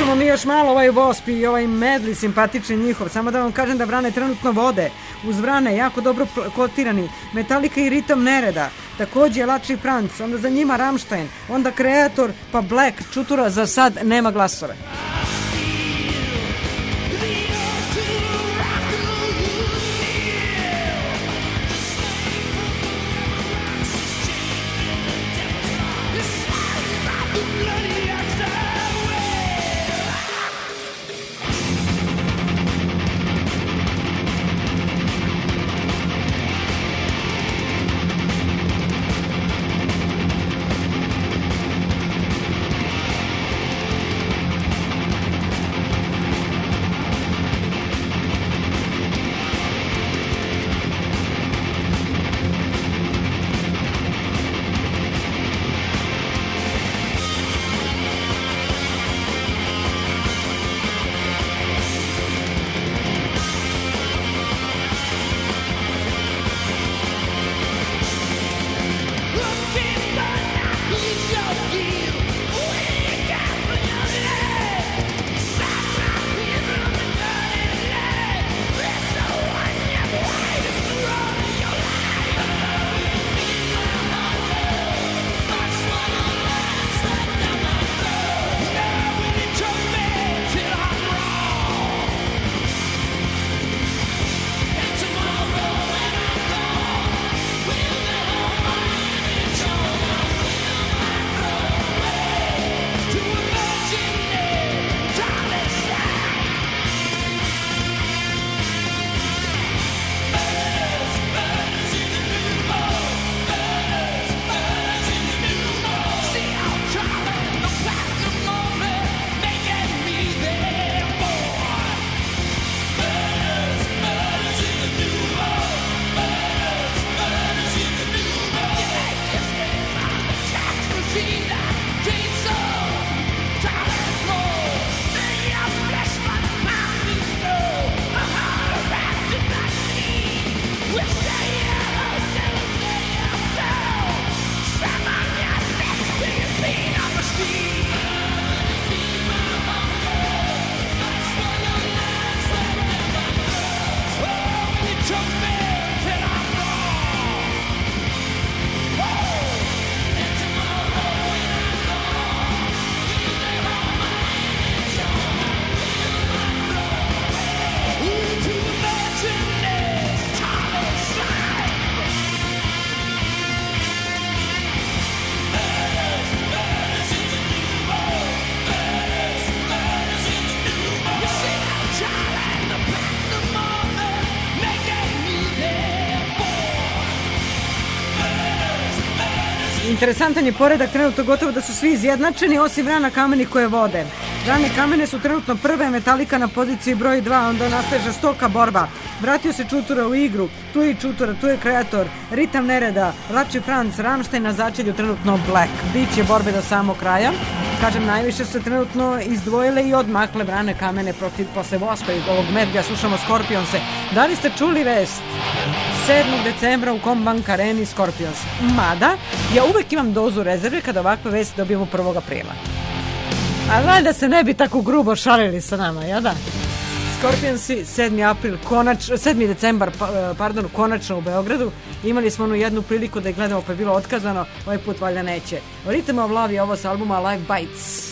Slušamo mi još malo ovaj Wasp i ovaj medli simpatični njihov. Samo da vam kažem da Vrane trenutno vode. Uz Vrane jako dobro kotirani Metallica i Ritam nereda. Takođe Lači Franc, onda za njima Rammstein, onda Kreator, pa Black, Čutura za sad nema glasove. Interesantan je poredak, trenutno gotovo da su svi izjednačeni, osim Vrana Kameni koje vode. Vrane Kamene su trenutno prve, Metallica na poziciji broj dva, onda nastaje žestoka borba. Vratio se Čutura u igru, tu je Čutura, tu je Kreator, Ritam nereda, Lači Franc, Rammstein na začelju trenutno Black. Biće borbe do samog kraja. Kažem, najviše su se trenutno izdvojile i odmakle Vrane Kamene protiv posle Waspa i ovog medlja. Slušamo Scorpionse. Da li ste čuli vest? sedmog decembra u Combank Areni Scorpions. Mada, ja uvek imam dozu rezerve kada ovakve vesti dobijemo prvog aprila. A valjda se ne bi tako grubo šalili sa nama, ja da? Scorpionsi, sedmi april, konač, sedmi decembar, pardon, konačno u Beogradu. Imali smo onu jednu priliku da je gledamo pa je bilo otkazano, ovaj put valjda neće. Rhythm of Love je ovo s albuma Live Bites.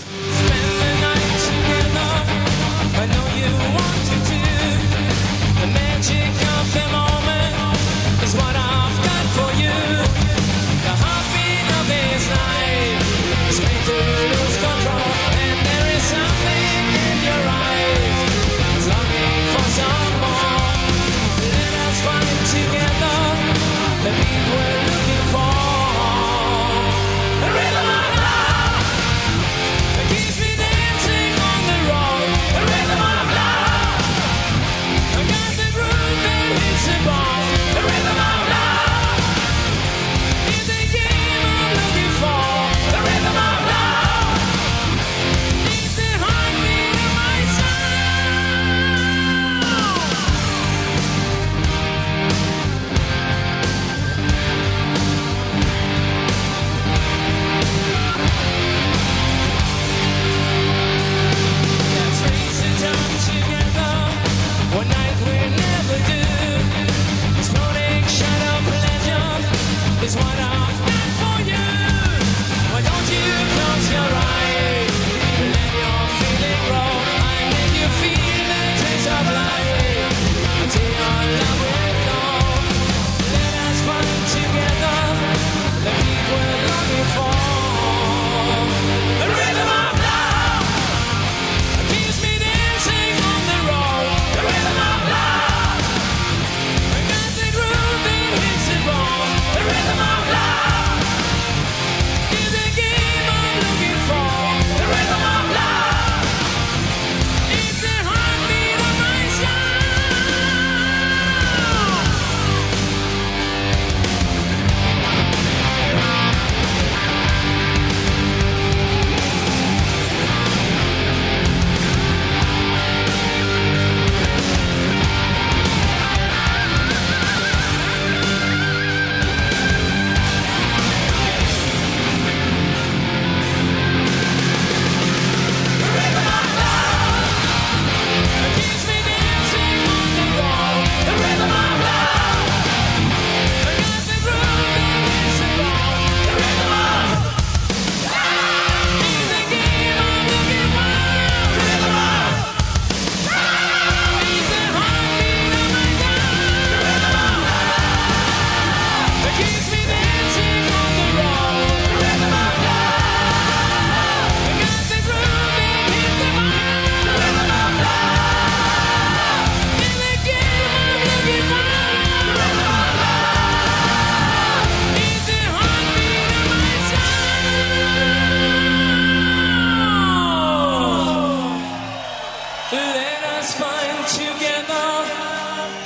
What I've got for you, the heartbeat of this life is made to lose control, and there is something in your eyes, longing for some more. Let us find together the beat we're looking for. The rhythm of love keeps me dancing on the road. The rhythm of love, I got the groove that hits the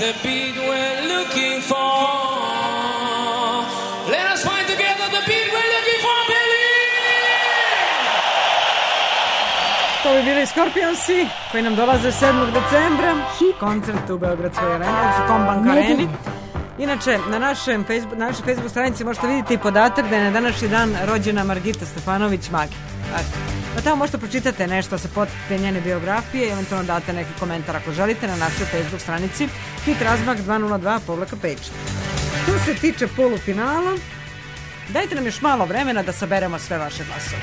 the beat we're looking for. Let us find together the beat we're looking for, Billy! To bi bili Scorpionsi koji nam dolaze sedmog decembra. Koncert u Beogradskoj areni, odnosno Kombank areni. Inače, na, našem Facebook, na našoj Facebook stranici možete vidjeti i podatak da je na današnji dan rođena Margita Stefanović Magi. Dakle, pa tamo možete pročitati nešto, da se potetite njene biografije i eventualno date neki komentar ako želite na našoj Facebook stranici Hit Razmak dva nula dva povlaka page. Što se tiče polufinala, dajte nam još malo vremena da saberemo sve vaše glasove.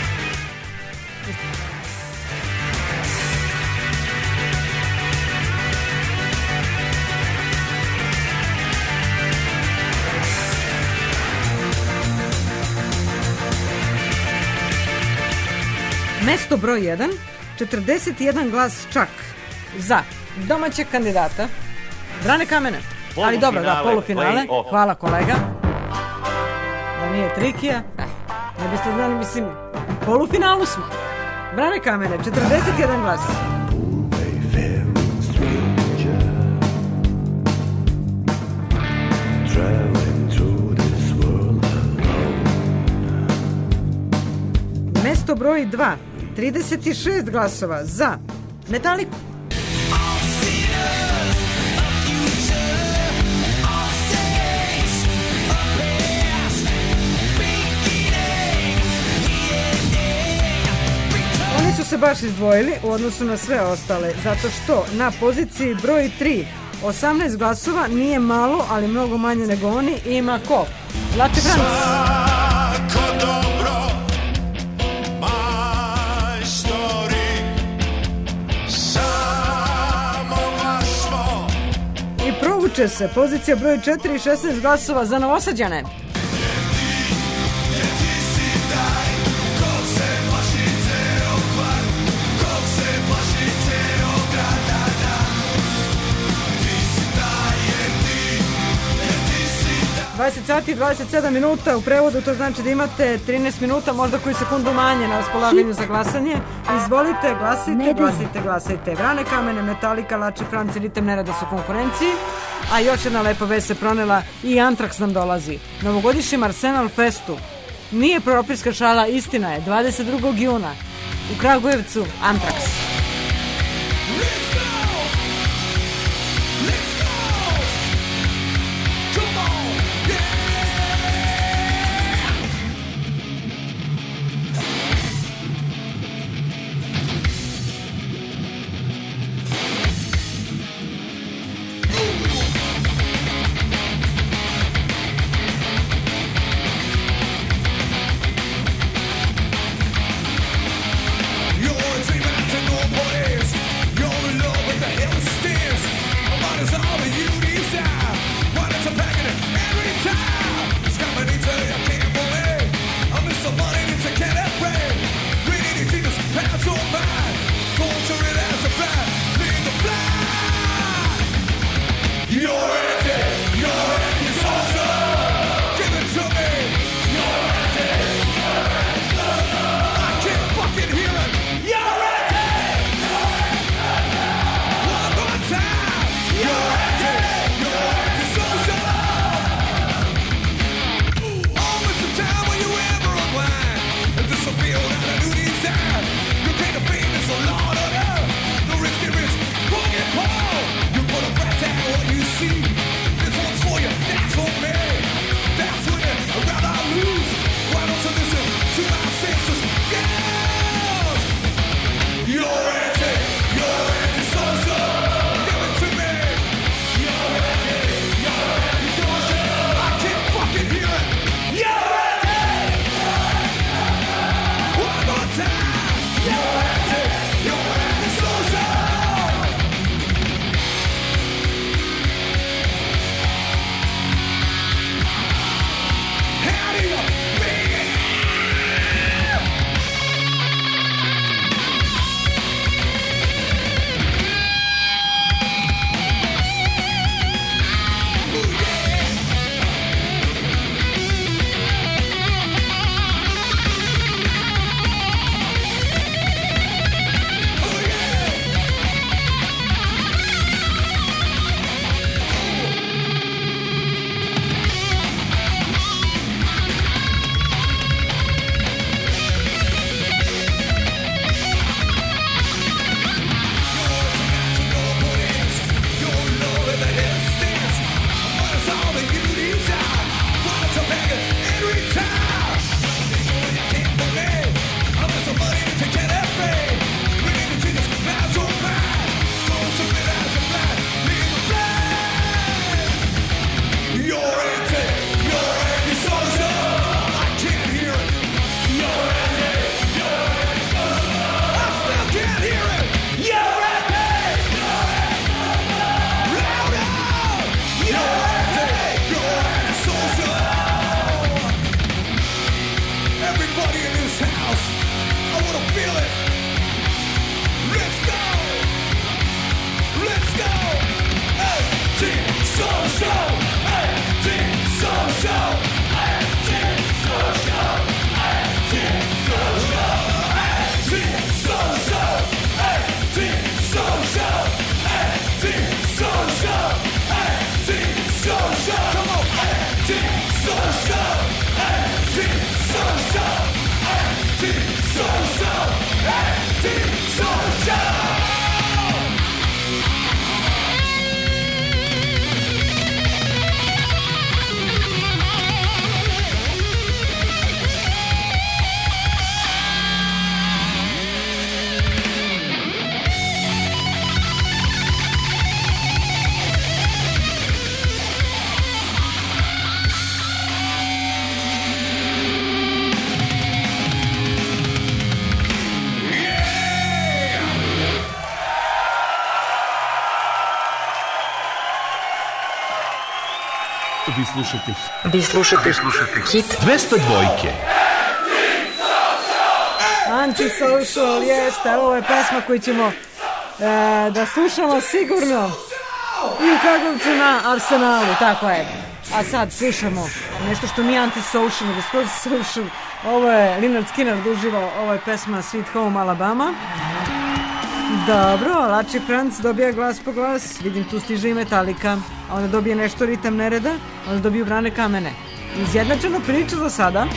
Mesto broj jedan, četrdeset jedan glas čak za domaćeg kandidata Brane Kamene. Ali dobro, da, polufinale. Hvala kolega. Da nije trikija. Ne biste znali, mislim, u polufinalu smo. Brane Kamene, četrdeset jedan glas. Mesto broj dva, trideset šest glasova za Metaliku. Oni su se baš izdvojili u odnosu na sve ostale, zato što na poziciji broj tri, osamnaest glasova, nije malo, ali mnogo manje nego oni, ima ko? Zlati Franc. Provuče se pozicija broj četiri, šesnaest glasova za Novosađane. dvadeset sati i dvadeset sedam minuta, u prevodu to znači da imate trinaest minuta, možda koju sekundu manje na raspolaganju za glasanje. Izvolite, glasajte, glasajte, glasajte. Brane Kamene, Metalika, Lači Franci, Ritem nerada su konkurenciji. A još jedna lepa vest se pronela i Antrax nam dolazi. Novogodišnjem Arsenal Festu. Nije proprijska šala, istina je, dvadeset drugog juna u Kragujevcu Antrax. You're dreaming to no place. You're in love with Vi slušate Vi slušate hit dvesta dvojke. Antisocial, jeste, ovo je pesma koju ćemo e, da slušamo sigurno i u Kragovcu na Arsenalu, tako je. A sad slušamo nešto što nije antisocial, nego skroz social. Ovo je Lynyrd Skynyrd uživo, ovo je pesma Sweet Home Alabama. Dobro, Lači Franc dobija glas po glas, vidim tu stiže i Metallica, a onda dobije nešto ritam nereda, onda dobiju Brane Kamene. Izjednačena priča za sada.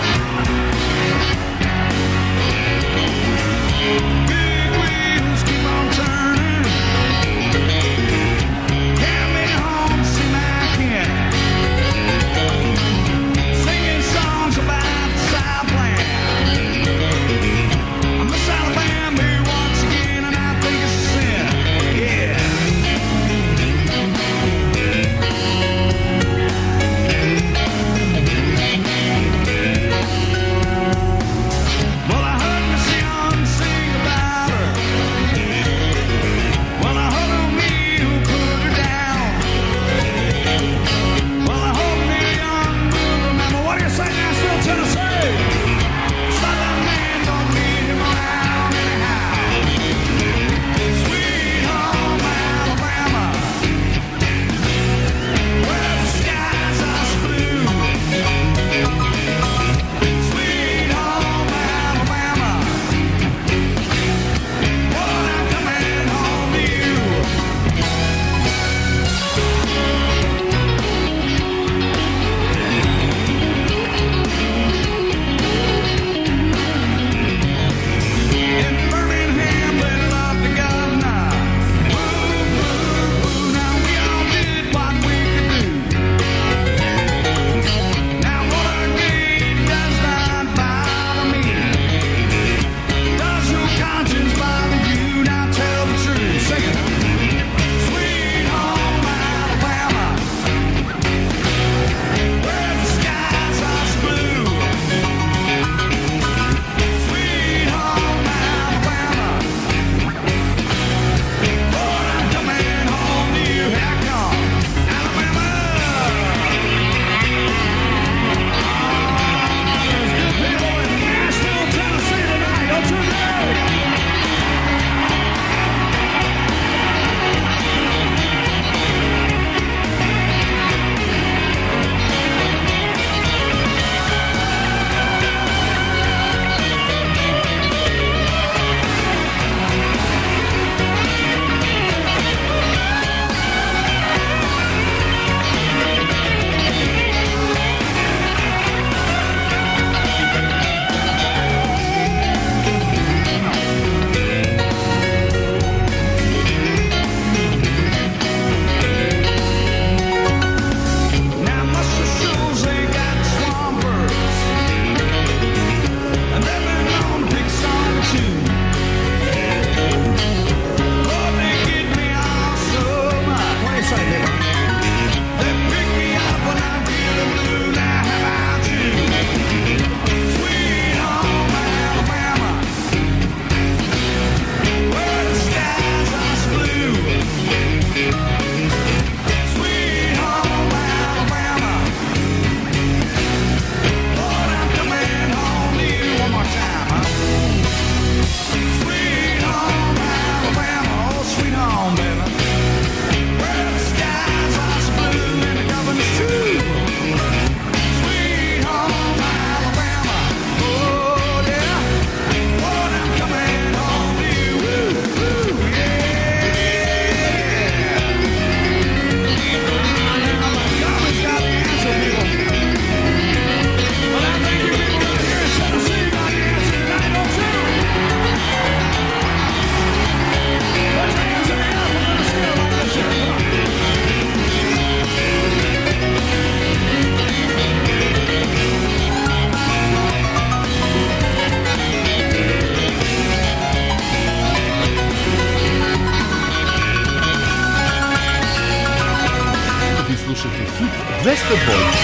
dvesta dvojke.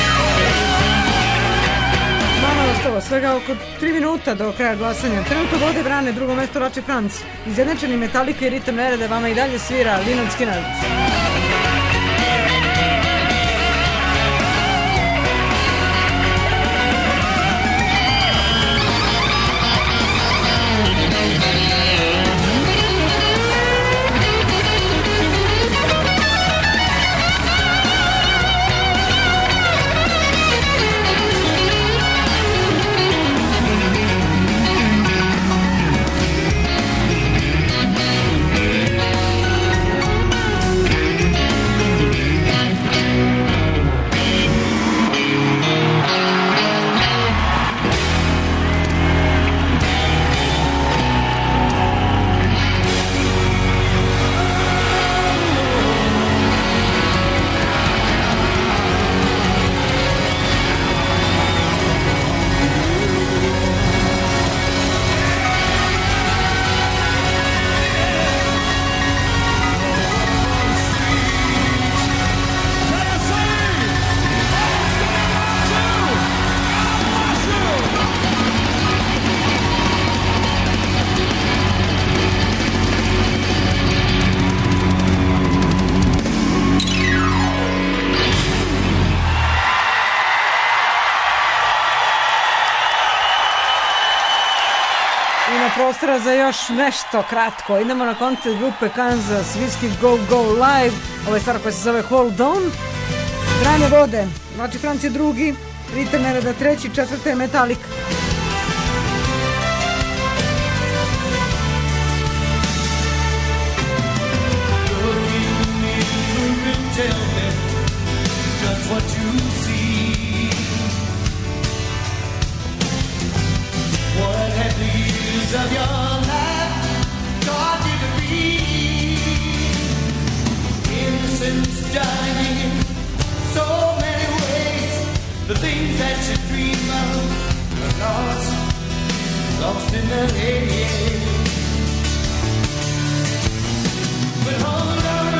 Malo ostalo, svega oko tri minuta do kraja glasanja. Trenutno vode Brane, drugo mesto Lači Franc. Izjednačeni Metallica i ritam nerede, vama i dalje svira Lynyrd Skynyrd. prostora za još nešto kratko. Idemo na koncert grupe Kansas Whiskey Go Go Live. Ovo je stvar koja se zove Hold On. Brane vode, Vlači Franc je drugi, Ritam Nereda treći, četvrta je Metallica. Tell me just what you see. What had the years of your life taught you to be? Innocence dying in so many ways. The things that you dream of are lost, lost in the haze. But hold on.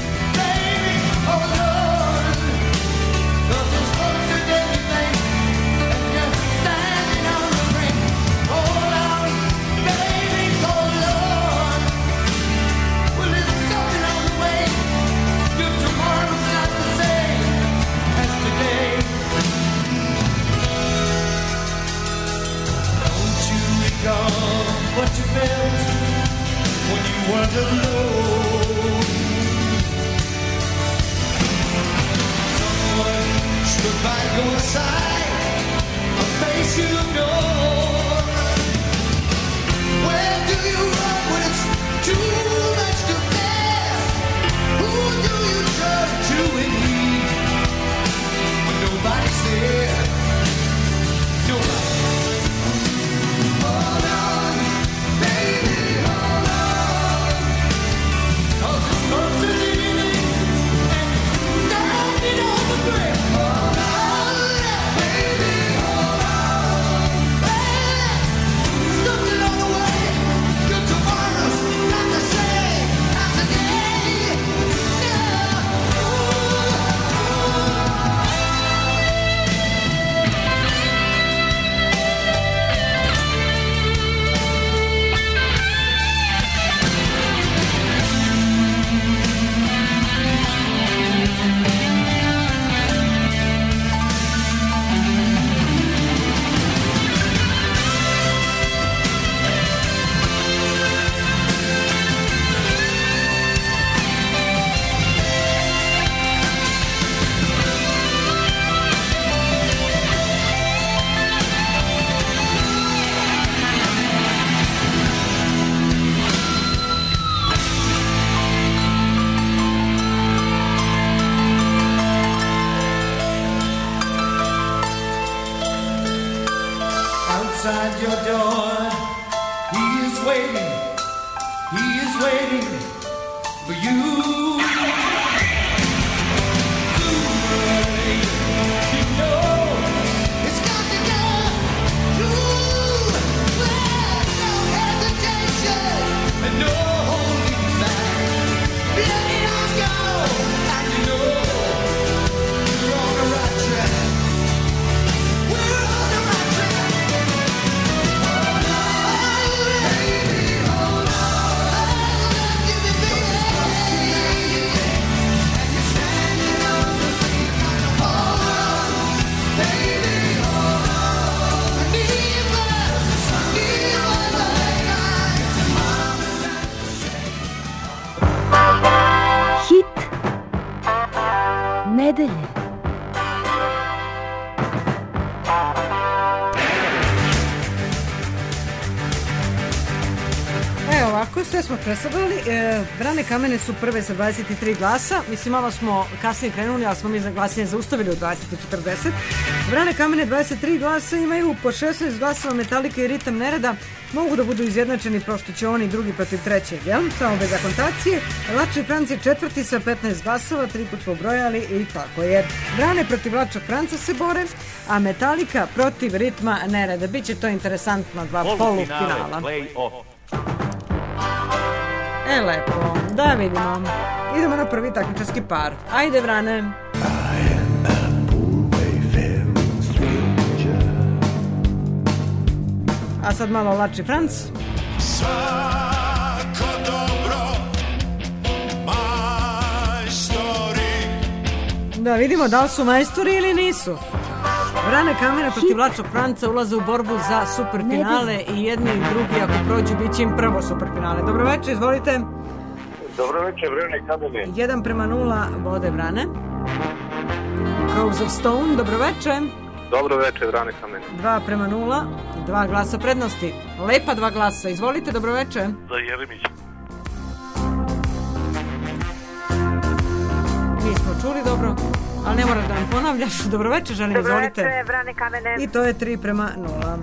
Hold on, 'cause it's closer than you think, and you're standing on the brink. Hold on, baby, hold on. Well, there's something on the way. Your tomorrow's not the same as today. Don't you recall what you felt when you weren't alone? Stood by your side, a face you know. Where do you run when it's too much to bear? Who do you turn to in need when nobody's there? Nobody. Hold on, baby, hold on. 'Cause it's closer than you think, and standing on the brink. Outside your door, he is waiting, he is waiting for you. Sooner or later, you know it's got to go through. There's no hesitation and no holding back. Let it all go, and you know you're on the right track. We're on the right track. Nedelje. Evo ovako, sve smo presagledali. E, Vrane kamene su prve sa dvadeset tri glasa. Mislim, malo smo kasnije krenuli, ali smo mi za glasanje zaustavili u dvadeset četrdeset. Vrane kamene dvadeset tri glasa imaju po šesnaest glasova. Metallica i Ritam Nereda mogu da budu izjednačeni, pošto će oni drugi protiv trećeg, jel? Samo bez akontacije. Vlači Franc je četvrti sa petnaest glasova, tri put pobrojali i tako je. Vrane protiv Vlača Franca se bore, a Metallica protiv Ritma Nereda. Biće to interesantno, dva polufinala. E, lepo, da vidimo. Idemo na prvi takmičarski par. Ajde, Vrane. A sad malo Vlači Franc. Svako dobro, majstori. Da vidimo da li su majstori ili nisu. Vrane kamene protiv Lačog Franca ulaze u borbu za superfinale i jedni i drugi ako prođu bit će im prvo superfinale. Dobro večer, izvolite. Dobro večer, Vrane kamene. jedan prema nula vode Vrane. Crows of Stone, dobro večer. Dobro večer, Vrane kamene. dva prema nula, dva glasa prednosti. Lepa dva glasa, izvolite, dobro večer. Za Jeremić. Nismo čuli dobro, ali ne moraš da nam ponavljaš. Dobro večer, želim, izvolite. Dobro večer, Vrane kamene. I to je tri prema nula.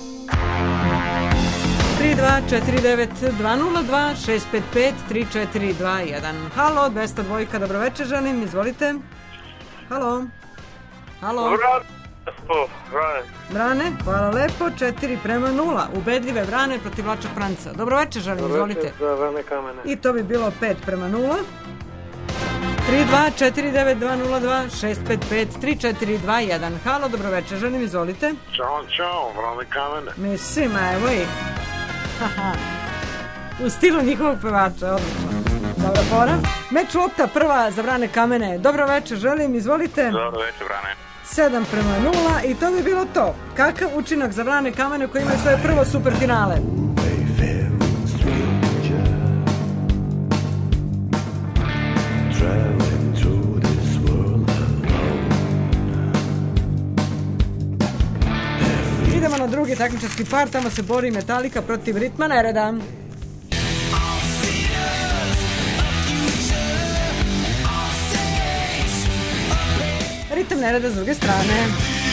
tri dva četiri devet dva nula dva šest pet pet tri četiri dva jedan. Halo, dvesta dva, dobro večer, želim, izvolite. Halo. Halo. Vrane. Vrane, hvala lepo, četiri prema nula. Ubedljive Vrane protiv Lača Franca. Dobro večer, želim, izvolite. Za Vrane kamene. I to bi bilo pet prema nula. tri dva četiri devet dva nula dva šest pet pet tri četiri dva jedan. Halo, dobro večer, želim, izvolite. Ćao, čao, Vrane kamene. Mislim, evo ih. Haha. U stilu njihovog pevača, odlično. Dobra fora. Meč lopta prva za Vrane kamene. Dobro večer, želim, izvolite. Dobro večer, Vrane. sedam prema nula i to bi bilo to. Kakav učinak za Vrane kamene koji imaju svoje prvo superfinale? Idemo na drugi takmičarski par, tamo se bori Metallica protiv Ritma nereda. Ritam nereda s druge strane.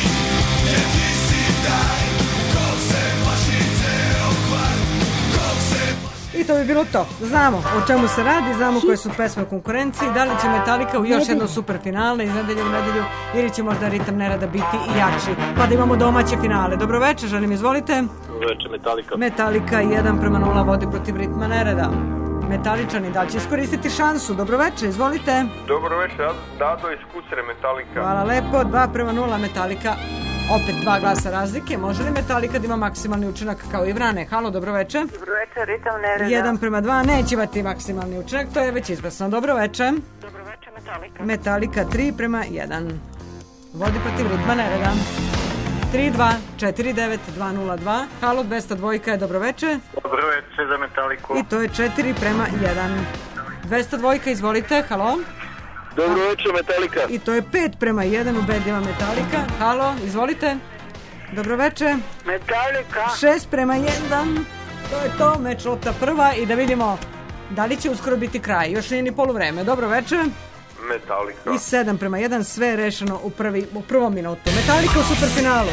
I to bi bilo to. Znamo o čemu se radi, znamo koje su pesme u konkurenciji, da li će Metallica u još jedno superfinale iz nedelju u nedelju ili će možda Ritam nereda biti i jači, pa da imamo domaće finale. Dobro večer, želim, izvolite. Dobro večer, Metallica. Metallica jedan prema nula vodi protiv Ritma nereda. Metaličani, da li će iskoristiti šansu? Dobro večer, izvolite. Dobro večer, Dado iz Kucere, Metallica. Hvala lepo, dva prema nula Metallica. Opet dva glasa razlike. Može li Metallica da ima maksimalni učinak kao i Vrane? Halo, dobro večer. Dobro večer, Ritam nereda. jedan prema dva neće imati maksimalni učinak, to je već izvesno. Dobro večer. Dobro večer, Metallica. Metallica tri prema jedan. Vodi protiv Ritma nereda. tri dva četiri devet dva nula dva. Halo, dvesta dva je dobro večer. Dobro večer za Metalliku. I to je četiri prema jedan. dvesta dva, izvolite, halo. Dobro večer, Metallica. I to je pet prema jedan, ubedljiva Metallica. Halo, izvolite. Dobro večer. Metallica. šest prema jedan. To je to, meč lopta prva i da vidimo da li će uskoro biti kraj. Još nije ni poluvreme. Dobro večer. Metallica. I sedam prema jedan, sve je rešeno u, prvi, u prvom minutu. Metallica u superfinalu.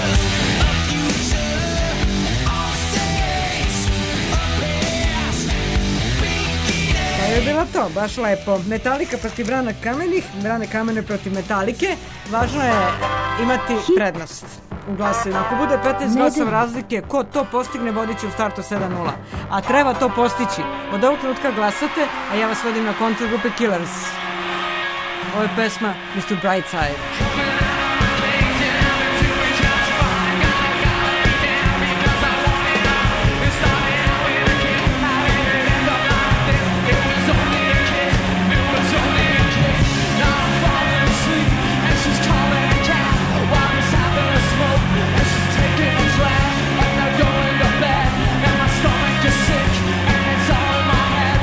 To je bilo to, baš lepo. Metallica protiv Vrana kamenih, Vrane kamene protiv Metallike. Važno je imati prednost u glasovima. Ako bude petnaest glasova razlike, ko to postigne, vodit će u startu sedam nula. A treba to postići. Od ovog trenutka glasate, a ja vas vodim na koncert grupe Killers. Ovo je pesma mister Brightside.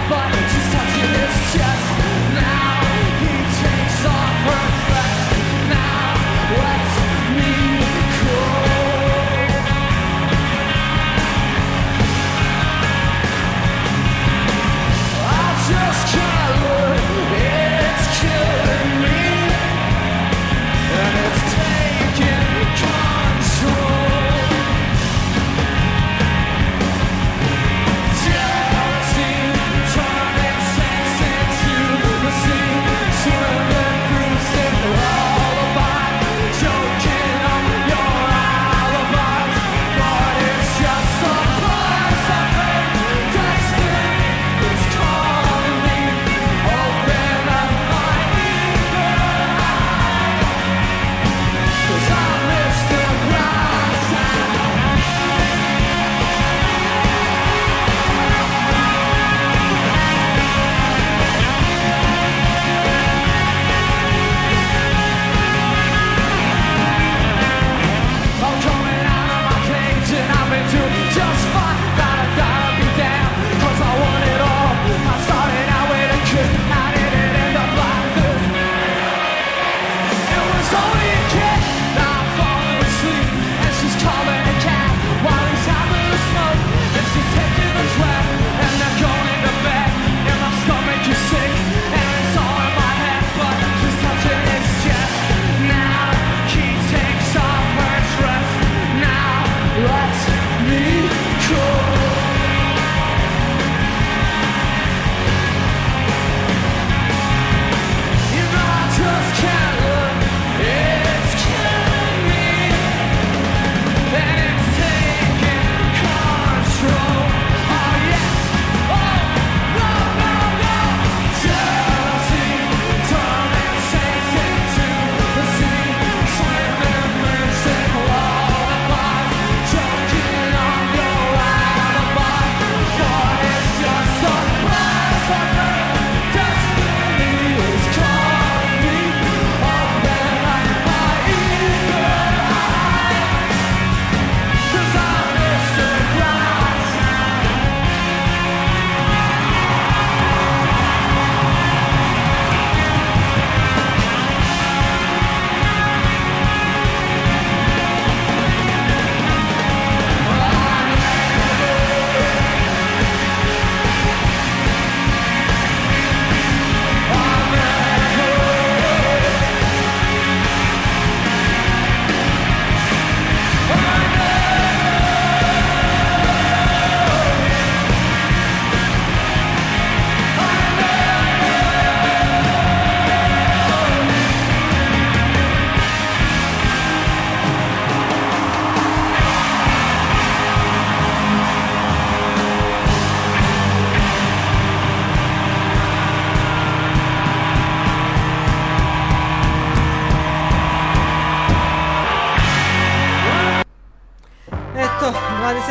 Now he takes off her dress.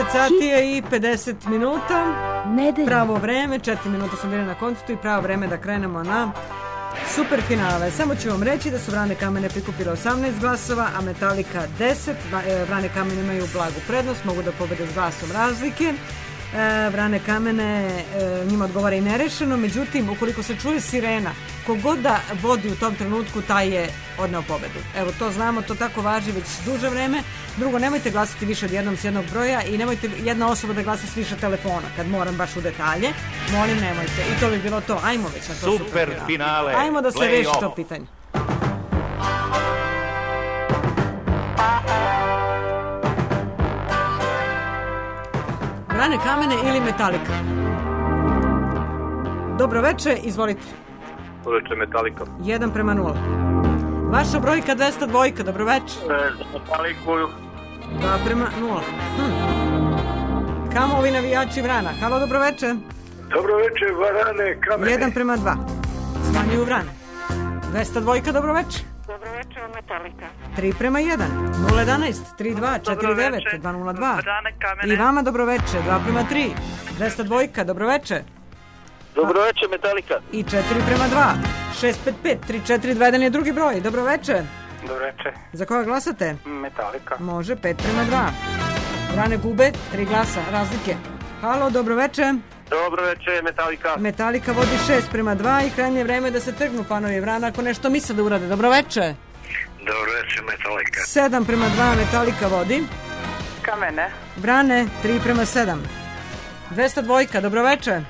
deset sati je i pedeset minuta. Nedelja. Pravo vreme, četiri minuta smo bili na koncertu i pravo vreme da krenemo na super finale. Samo ću vam reći da su Vrane kamene prikupile osamnaest glasova, a Metallica deset. Vrane kamene imaju blagu prednost, mogu da pobede s glasom razlike. Vrane kamene, njima odgovara i nerešeno, međutim, ukoliko se čuje sirena, kogod da vodi u tom trenutku, taj je odneo pobedu. Evo, to znamo, to tako važi već duže vreme. Drugo, nemojte glasati više od jednom s jednog broja i nemojte jedna osoba da glasa s više telefona, kad moram baš u detalje. Molim, nemojte. I to bi bilo to. Ajmo već na to super finale. Ajmo da se reši to pitanje. Vrane kamene ili Metallica? Dobro veče, izvolite. Dobro veče, Metallica. jedan prema nula. Vaša brojka dvesta dva, dobro veče. E, za Metallicu. dva prema nula. Hm. Kamo ovi navijači Vrana? Halo, dobro veče. Dobro veče, Vrane kamene. jedan prema dva. Smanjuju Vrane. dvesta dva, dobro veče. Dobro večer, Metallica. tri prema jedan. nula jedanaest, tri dva, četiri devet, dva nula dva. Vrane kamene. I vama dobro veče. dva prema tri. dvesta dva, dobro veče. Dobro veče, Metallica. I četiri prema dva. šest pet pet, tri četiri dva jedan je drugi broj. Dobro veče. Dobro veče. Za koga glasate? Metallica. Može, pet prema dva. Vrane gube, tri glasa, razlike. Halo, dobro veče. Dobro veče, Metallica. Metallica vodi šest prema dva i krajnje vreme da se trgnu fanovi Vrana ako nešto misle da urade. Dobro veče. Dobro veče, Metallica. sedam prema dva, Metallica vodi. Kamene. Vrane, tri prema sedam. dvesta dva, dobro veče.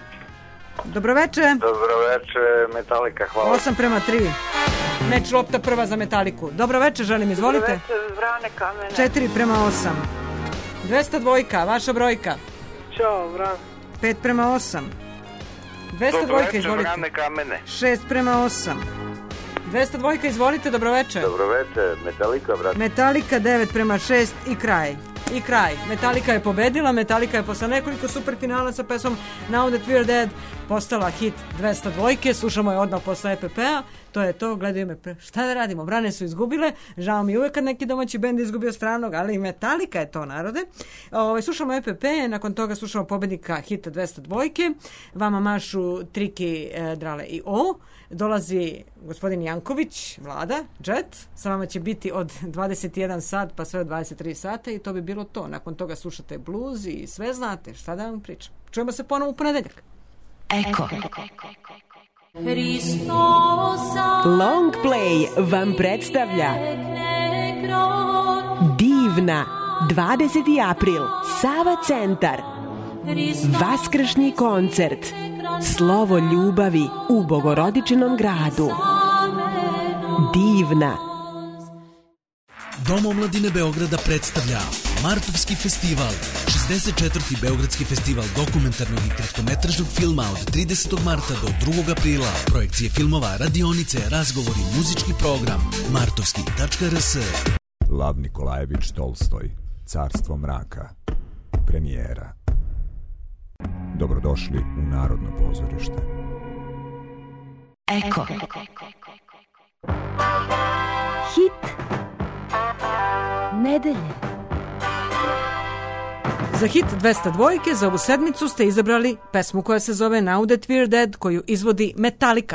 Dobro veče. Dobro veče, Metallica, hvala. osam prema tri. Meč lopta prva za Metaliku. Dobro veče, želim, izvolite. Dobro večer, Vrane kamene. četiri prema osam. dvesta dva, vaša brojka. Ćao, Vrane. pet prema osam. dvesta dva, Dobro veče, izvolite. Vrane kamene. šest prema osam. dvesta dva, izvolite, dobro veče. Dobro veče, Metallica, brate. Metallica devet prema šest i kraj. I kraj. Metallica je pobedila, Metallica je posle nekoliko superfinala sa pesmom Now That We're Dead postala hit dvesta dva. Slušamo je odmah posle E P P-a. To je to, gledaju me pre... Šta da radimo? Vrane su izgubile. Žao mi uvek kad neki domaći bend izgubio stranog, ali i Metallica je to, narode. Ove, slušamo E P P, nakon toga slušamo pobednika hita dvesta dva. Vama mašu Triki, e, Drale i O. Dolazi gospodin Janković, Vlada, Jet. Sa vama će biti od dvadeset jedan sat pa sve od dvadeset tri sata i to bi bilo to. Nakon toga slušate blues i sve znate. Šta da vam pričam? Čujemo se ponovo u ponedeljak. Eko. Long Play vam predstavlja Divna, dvadeseti april, Sava centar. Vaskršnji koncert. Slovo ljubavi u Bogorodičinom gradu. Divna. Dom omladine Beograda predstavlja Martovski festival, šezdeset četvrti Beogradski festival dokumentarnog i kratkometražnog filma od tridesetog marta do drugog aprila. Projekcije filmova, radionice, razgovori, muzički program. martovski tačka r s. Lav Nikolajević Tolstoj, Carstvo mraka. Premijera. Dobrodošli u Narodno pozorište. Eko. Hit nedelje. Za hit dvesta dva za ovu sedmicu ste izabrali pesmu koja se zove Now That We're Dead, koju izvodi Metallica.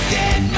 dead